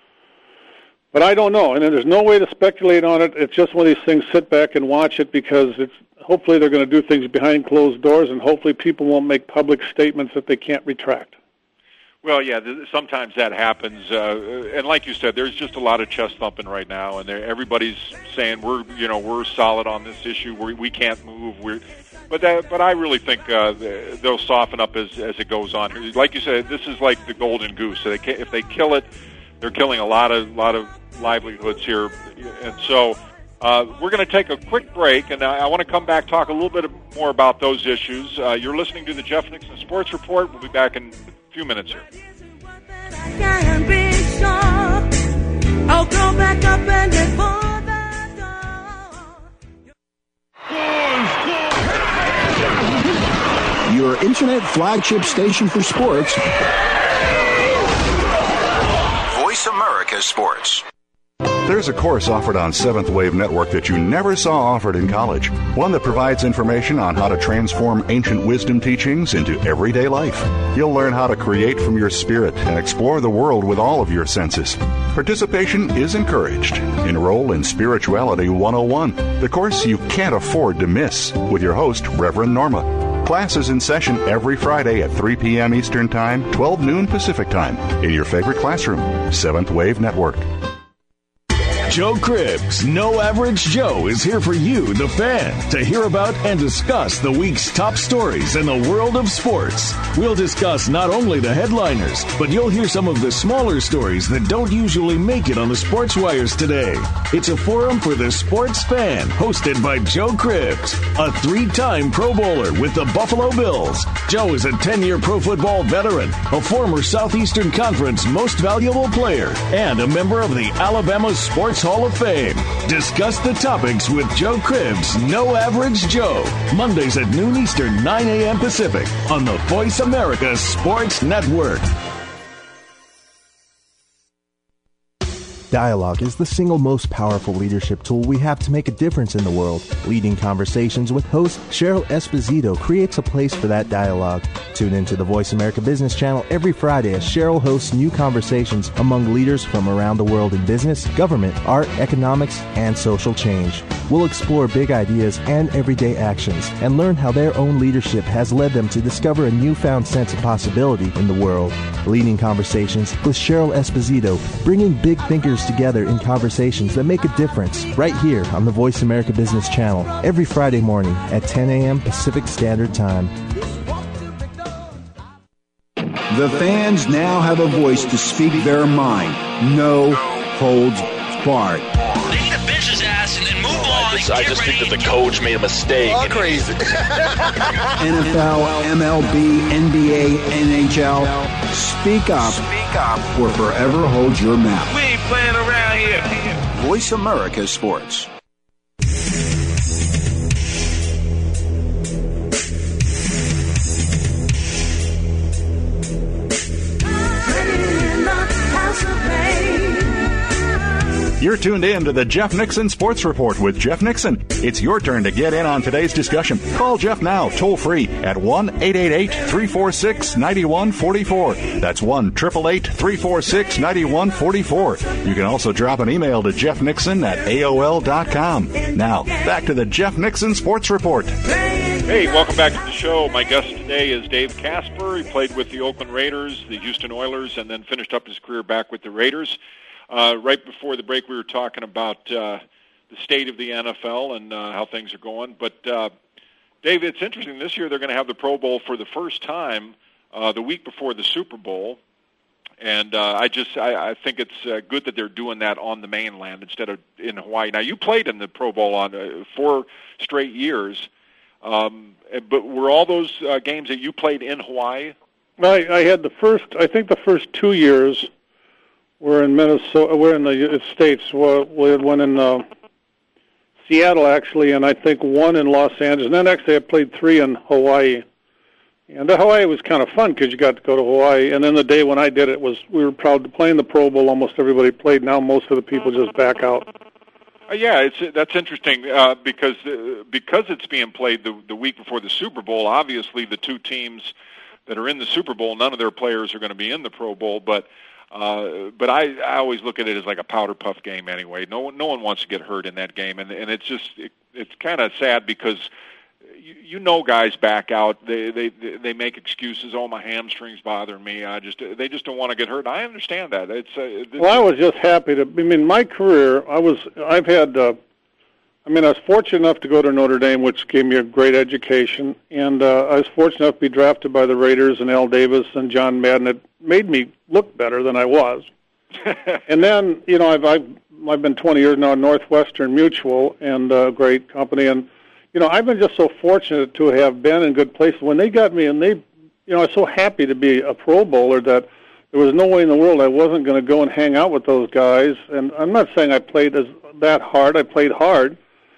but I don't know, and there's no way to speculate on it. It's just one of these things. Sit back and watch it, because it's hopefully they're going to do things behind closed doors, and hopefully people won't make public statements that they can't retract. Well, yeah, th- sometimes that happens, uh, and like you said, there's just a lot of chest thumping right now, and everybody's saying we're, you know, we're solid on this issue. We we can't move. We're, but that, but I really think uh, they'll soften up as as it goes on. Like you said, this is like the golden goose. So they can, if they kill it, they're killing a lot of lot of livelihoods here, and so. Uh, we're going to take a quick break, and I, I want to come back talk a little bit more about those issues. Uh, you're listening to the Jeff Nixon Sports Report. We'll be back in a few minutes here. Can be sure. I'll go back up and before the door. Your internet flagship station for sports. Voice America Sports. There's a course offered on Seventh Wave Network that you never saw offered in college. One that provides information on how to transform ancient wisdom teachings into everyday life. You'll learn how to create from your spirit and explore the world with all of your senses. Participation is encouraged. Enroll in Spirituality one oh one, the course you can't afford to miss, with your host, Reverend Norma. Class is in session every Friday at three p.m. Eastern Time, twelve noon Pacific Time, in your favorite classroom, Seventh Wave Network. Joe Cribbs, No Average Joe, is here for you, the fan, to hear about and discuss the week's top stories in the world of sports. We'll discuss not only the headliners, but you'll hear some of the smaller stories that don't usually make it on the sports wires today. It's a forum for the sports fan, hosted by Joe Cribbs, a three-time Pro Bowler with the Buffalo Bills. Joe is a ten-year pro football veteran, a former Southeastern Conference Most Valuable Player, and a member of the Alabama Sports Hall of Fame. Discuss the topics with Joe Cribbs, No Average Joe, Mondays at noon Eastern, nine a.m. Pacific, on the Voice America Sports Network. Dialogue is the single most powerful leadership tool we have to make a difference in the world. Leading Conversations with host Cheryl Esposito creates a place for that dialogue. Tune into the Voice America Business Channel every Friday as Cheryl hosts new conversations among leaders from around the world in business, government, art, economics, and social change. We'll explore big ideas and everyday actions and learn how their own leadership has led them to discover a newfound sense of possibility in the world. Leading Conversations with Cheryl Esposito, bringing big thinkers together in conversations that make a difference, right here on the Voice America Business Channel every Friday morning at ten a.m. Pacific Standard Time. The fans now have a voice to speak their mind. No holds barred. They need to bench his ass and then move on. I just, I just think that the coach made a mistake. All crazy. N F L, M L B, N B A, N H L. Speak up. Speak up or forever hold your mouth. We ain't playing around here. Voice America Sports. You're tuned in to the Jeff Nixon Sports Report with Jeff Nixon. It's your turn to get in on today's discussion. Call Jeff now, toll free at one eight eight eight, three four six, nine one four four. That's one eight eight eight, three four six, nine one four four. You can also drop an email to Jeff Nixon at A O L dot com. Now, back to the Jeff Nixon Sports Report. Hey, welcome back to the show. My guest today is Dave Casper. He played with the Oakland Raiders, the Houston Oilers, and then finished up his career back with the Raiders. Uh, right before the break, we were talking about uh, the state of the N F L and uh, how things are going. But, uh, Dave, it's interesting. This year they're going to have the Pro Bowl for the first time uh, the week before the Super Bowl. And uh, I just I, I think it's uh, good that they're doing that on the mainland instead of in Hawaii. Now, you played in the Pro Bowl on uh, four straight years. Um, but were all those uh, games that you played in Hawaii? I, I had the first, I think the first two years were in Minnesota, we're in the States. We had one in uh, Seattle, actually, and I think one in Los Angeles. And then actually I played three in Hawaii. And the Hawaii was kind of fun because you got to go to Hawaii. And then the day when I did it was, we were proud to play in the Pro Bowl. Almost everybody played. Now most of the people just back out. Uh, yeah, it's that's interesting uh, because uh, because it's being played the the week before the Super Bowl. Obviously, the two teams that are in the Super Bowl, none of their players are going to be in the Pro Bowl. But uh, but I, I always look at it as like a powder puff game anyway. No one no one wants to get hurt in that game, and and it's just it, it's kind of sad because you, you know guys back out. They they they make excuses. Oh, my hamstring's bothering me. I just they just don't want to get hurt. I understand that. It's uh, well, I was just happy to. I mean, my career. I was. I've had. Uh, I mean, I was fortunate enough to go to Notre Dame, which gave me a great education, and uh, I was fortunate enough to be drafted by the Raiders and Al Davis and John Madden. It made me look better than I was. And then, you know, I've I've I've been twenty years now at Northwestern Mutual, and a uh, great company, and you know, I've been just so fortunate to have been in good places. When they got me, and they, you know, I was so happy to be a Pro Bowler that there was no way in the world I wasn't going to go and hang out with those guys. And I'm not saying I played as that hard. I played hard.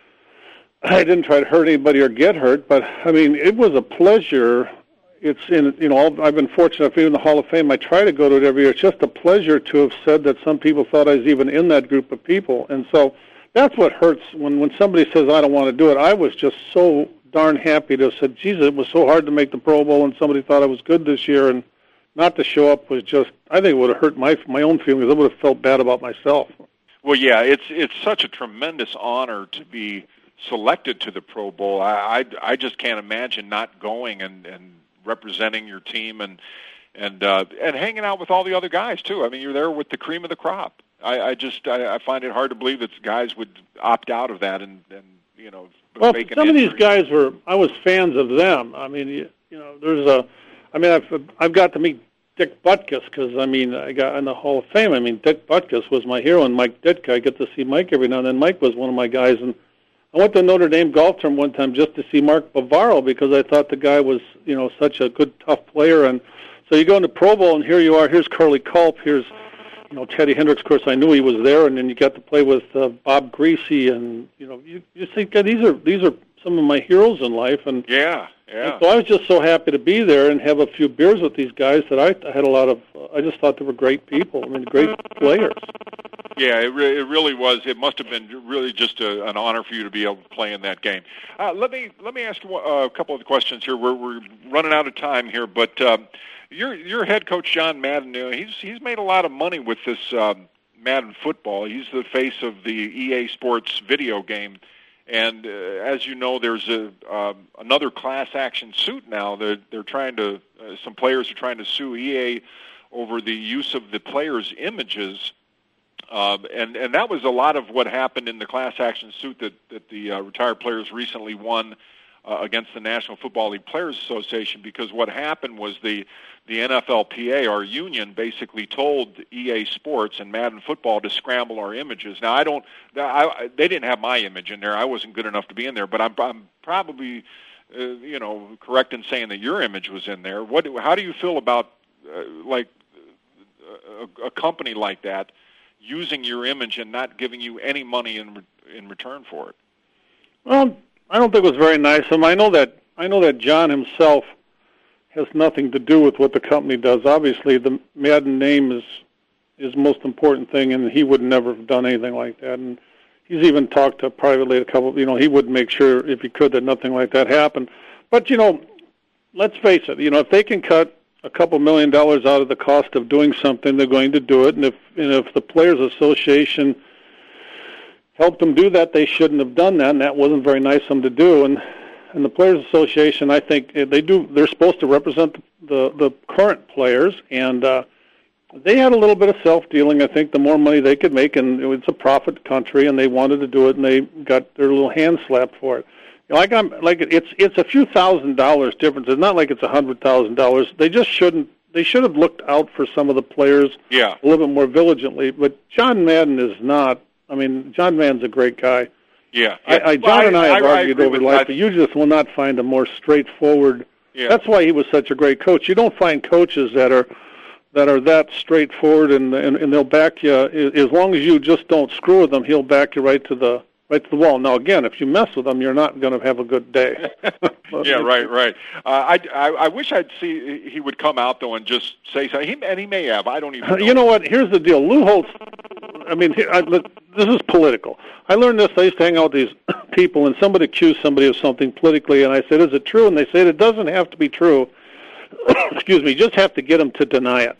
I didn't try to hurt anybody or get hurt, but I mean, it was a pleasure. It's in, you know, I've been fortunate enough, even in the Hall of Fame, I try to go to it every year. It's just a pleasure to have said that some people thought I was even in that group of people. And so that's what hurts when, when somebody says, I don't want to do it. I was just so darn happy to have said, Jesus, it was so hard to make the Pro Bowl, and somebody thought I was good this year, and not to show up was just, I think it would have hurt my my own feelings. I would have felt bad about myself. Well, yeah, it's it's such a tremendous honor to be selected to the Pro Bowl. I, I, I just can't imagine not going and, and representing your team and and uh, and hanging out with all the other guys too. I mean, you're there with the cream of the crop. I, I just I, I find it hard to believe that guys would opt out of that and, and you know. Well, some of these guys were. I was fans of them. I mean, you, you know, there's a. I mean, I've I've got to meet Dick Butkus because I mean, I got in the Hall of Fame. I mean, Dick Butkus was my hero, and Mike Ditka. I get to see Mike every now and then. Mike was one of my guys, and I went to Notre Dame golf tournament one time just to see Mark Bavaro because I thought the guy was, you know, such a good, tough player. And so you go into Pro Bowl, and here you are. Here's Curly Culp. Here's, you know, Teddy Hendricks. Of course, I knew he was there, and then you got to play with uh, Bob Greasy, and you know, you you think God, these are these are some of my heroes in life. And yeah, yeah. And so I was just so happy to be there and have a few beers with these guys that I, I had a lot of. Uh, I just thought they were great people. I mean, great players. Yeah, it, re- it really was. It must have been really just a, an honor for you to be able to play in that game. Uh, let me let me ask you a couple of questions here. We're we're running out of time here, but um, your your head coach John Madden, you know, he's he's made a lot of money with this um, Madden football. He's the face of the E A Sports video game, and uh, as you know, there's a uh, another class action suit now. They're they're trying to uh, some players are trying to sue E A over the use of the players' images. Um, and, and that was a lot of what happened in the class action suit that, that the uh, retired players recently won uh, against the National Football League Players Association, because what happened was the the N F L P A, our union, basically told E A Sports and Madden Football to scramble our images. Now, I don't, I, they didn't have my image in there. I wasn't good enough to be in there, but I'm, I'm probably, uh, you know, correct in saying that your image was in there. What, how do you feel about, uh, like, a, a company like that using your image and not giving you any money in in return for it? Well, I don't think it was very nice of him. I know that, I know that John himself has nothing to do with what the company does. Obviously, the Madden name is is the most important thing, and he would never have done anything like that. And he's even talked to privately a couple, you know, he would make sure, if he could, that nothing like that happened. But, you know, let's face it, you know, if they can cut a couple million dollars out of the cost of doing something, they're going to do it. And if, and if the Players Association helped them do that, they shouldn't have done that, and that wasn't very nice of them to do. And And the Players Association, I think they do. They're supposed to represent the the current players, and uh, they had a little bit of self-dealing. I think the more money they could make, and it's a profit country, and they wanted to do it, and they got their little hand slapped for it. Like I'm like it's it's a few thousand dollars difference. It's not like it's a hundred thousand dollars. They just shouldn't. They should have looked out for some of the players yeah. a little bit more vigilantly. But John Madden is not. I mean, John Madden's a great guy. Yeah, I, I, John well, and I, I have I, argued I over life, but you just will not find a more straightforward. Yeah. That's why he was such a great coach. You don't find coaches that are that are that straightforward, and, and, and they'll back you as long as you just don't screw with them. He'll back you right to the right to the wall. Now, again, if you mess with them, you're not going to have a good day. yeah, right, right. Uh, I, I I wish I'd see he would come out though and just say something, he, and he may have. I don't even know. You know what? Here's the deal. Lou Holtz. I mean, I, this is political. I learned this. I used to hang out with these people, and somebody accused somebody of something politically, and I said, is it true? And they said, it doesn't have to be true. Excuse me. You just have to get them to deny it.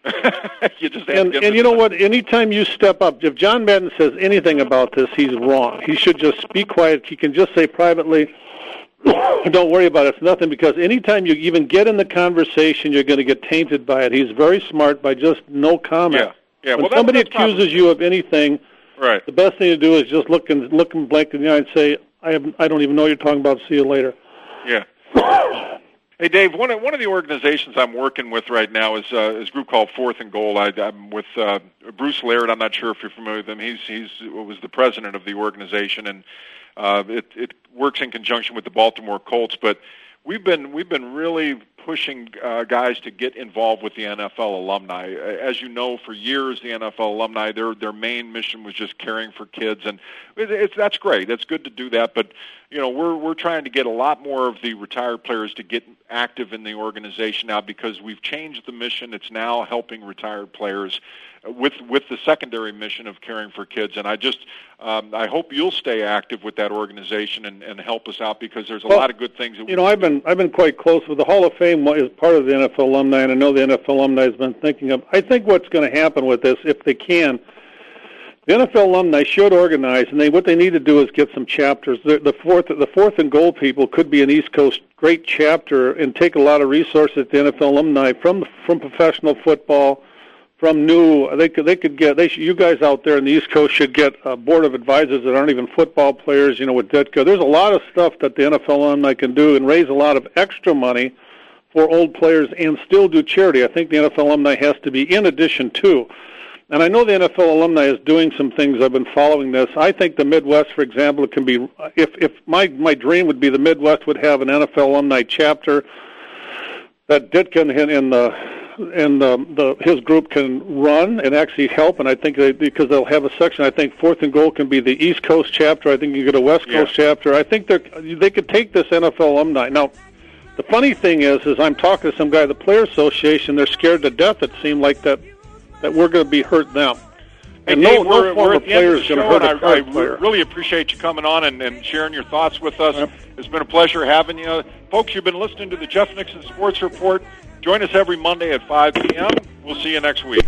you just have and to get and you know what? Anytime you step up, if John Madden says anything about this, he's wrong. He should just be quiet. He can just say privately, don't worry about it. It's nothing, because anytime you even get in the conversation, you're going to get tainted by it. He's very smart by just no comment. Yeah. Yeah, when well, somebody that, accuses probably... you of anything, right. the best thing to do is just look and look them blank in the eye and say, "I have, I don't even know what you're talking about. See you later." Yeah. Hey, Dave. One of one of the organizations I'm working with right now is uh, is a group called Fourth and Goal. I, I'm with uh, Bruce Laird. I'm not sure if you're familiar with him. He's he's was the president of the organization, and uh, it it works in conjunction with the Baltimore Colts. But we've been we've been really pushing uh, guys to get involved with the N F L alumni. As you know, for years, the N F L alumni, their their main mission was just caring for kids, and it, it's that's great. That's good to do that, but you know, we're we're trying to get a lot more of the retired players to get active in the organization now, because we've changed the mission. It's now helping retired players with with the secondary mission of caring for kids. And I just um, I hope you'll stay active with that organization and, and help us out, because there's a well, lot of good things that you know I've been I've been quite close with the Hall of Fame is part of the N F L alumni, and I know the N F L alumni has been thinking of. I think what's going to happen with this, if they can, the N F L alumni should organize, and they what they need to do is get some chapters. The, the fourth the fourth and goal people could be an East Coast great chapter and take a lot of resources at the N F L alumni from from professional football. From new, they could they could get they should, you guys out there in the East Coast should get a board of advisors that aren't even football players. You know, with Ditka, there's a lot of stuff that the N F L alumni can do and raise a lot of extra money for old players and still do charity. I think the N F L alumni has to be in addition to. And I know the N F L alumni is doing some things. I've been following this. I think the Midwest, for example, it can be. If if my my dream would be the Midwest would have an N F L alumni chapter that Ditka and, and the. and um, the his group can run and actually help, and I think they, because they'll have a section. I think Fourth and Goal can be the East Coast chapter. I think you get a West Coast yeah. chapter. I think they they could take this N F L alumni. Now, the funny thing is, is I'm talking to some guy at the Players Association. They're scared to death. It seemed like that that we're going to be hurt them. And hey, no, Dave, no we're, former we're at the player end of is the going to show, hurt a and I, current I player. really appreciate you coming on and, and sharing your thoughts with us. Yep. It's been a pleasure having you. Folks, you've been listening to the Jeff Nixon Sports Report. Join us every Monday at five p.m. We'll see you next week.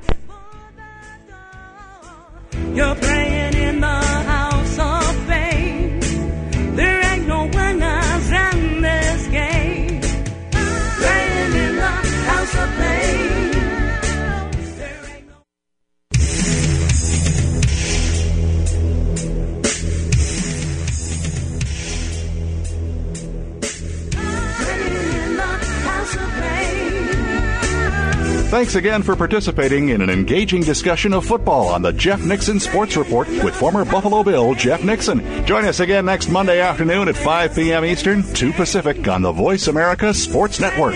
You're playing in the house of fame. There ain't no winners in this game. Playing in the house of fame. There ain't no... Thanks again for participating in an engaging discussion of football on the Jeff Nixon Sports Report with former Buffalo Bill Jeff Nixon. Join us again next Monday afternoon at five p.m. Eastern, two Pacific on the Voice America Sports Network.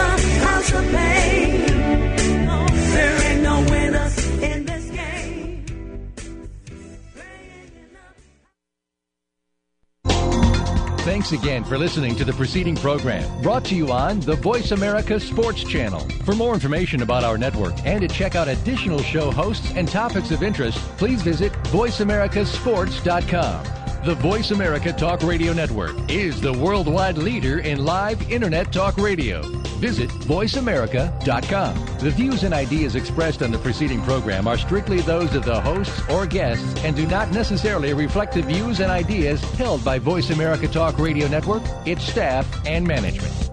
Thanks again for listening to the preceding program, brought to you on the Voice America Sports Channel. For more information about our network and to check out additional show hosts and topics of interest, please visit voice america sports dot com. The Voice America Talk Radio Network is the worldwide leader in live Internet talk radio. Visit voice america dot com. The views and ideas expressed on the preceding program are strictly those of the hosts or guests and do not necessarily reflect the views and ideas held by Voice America Talk Radio Network, its staff, and management.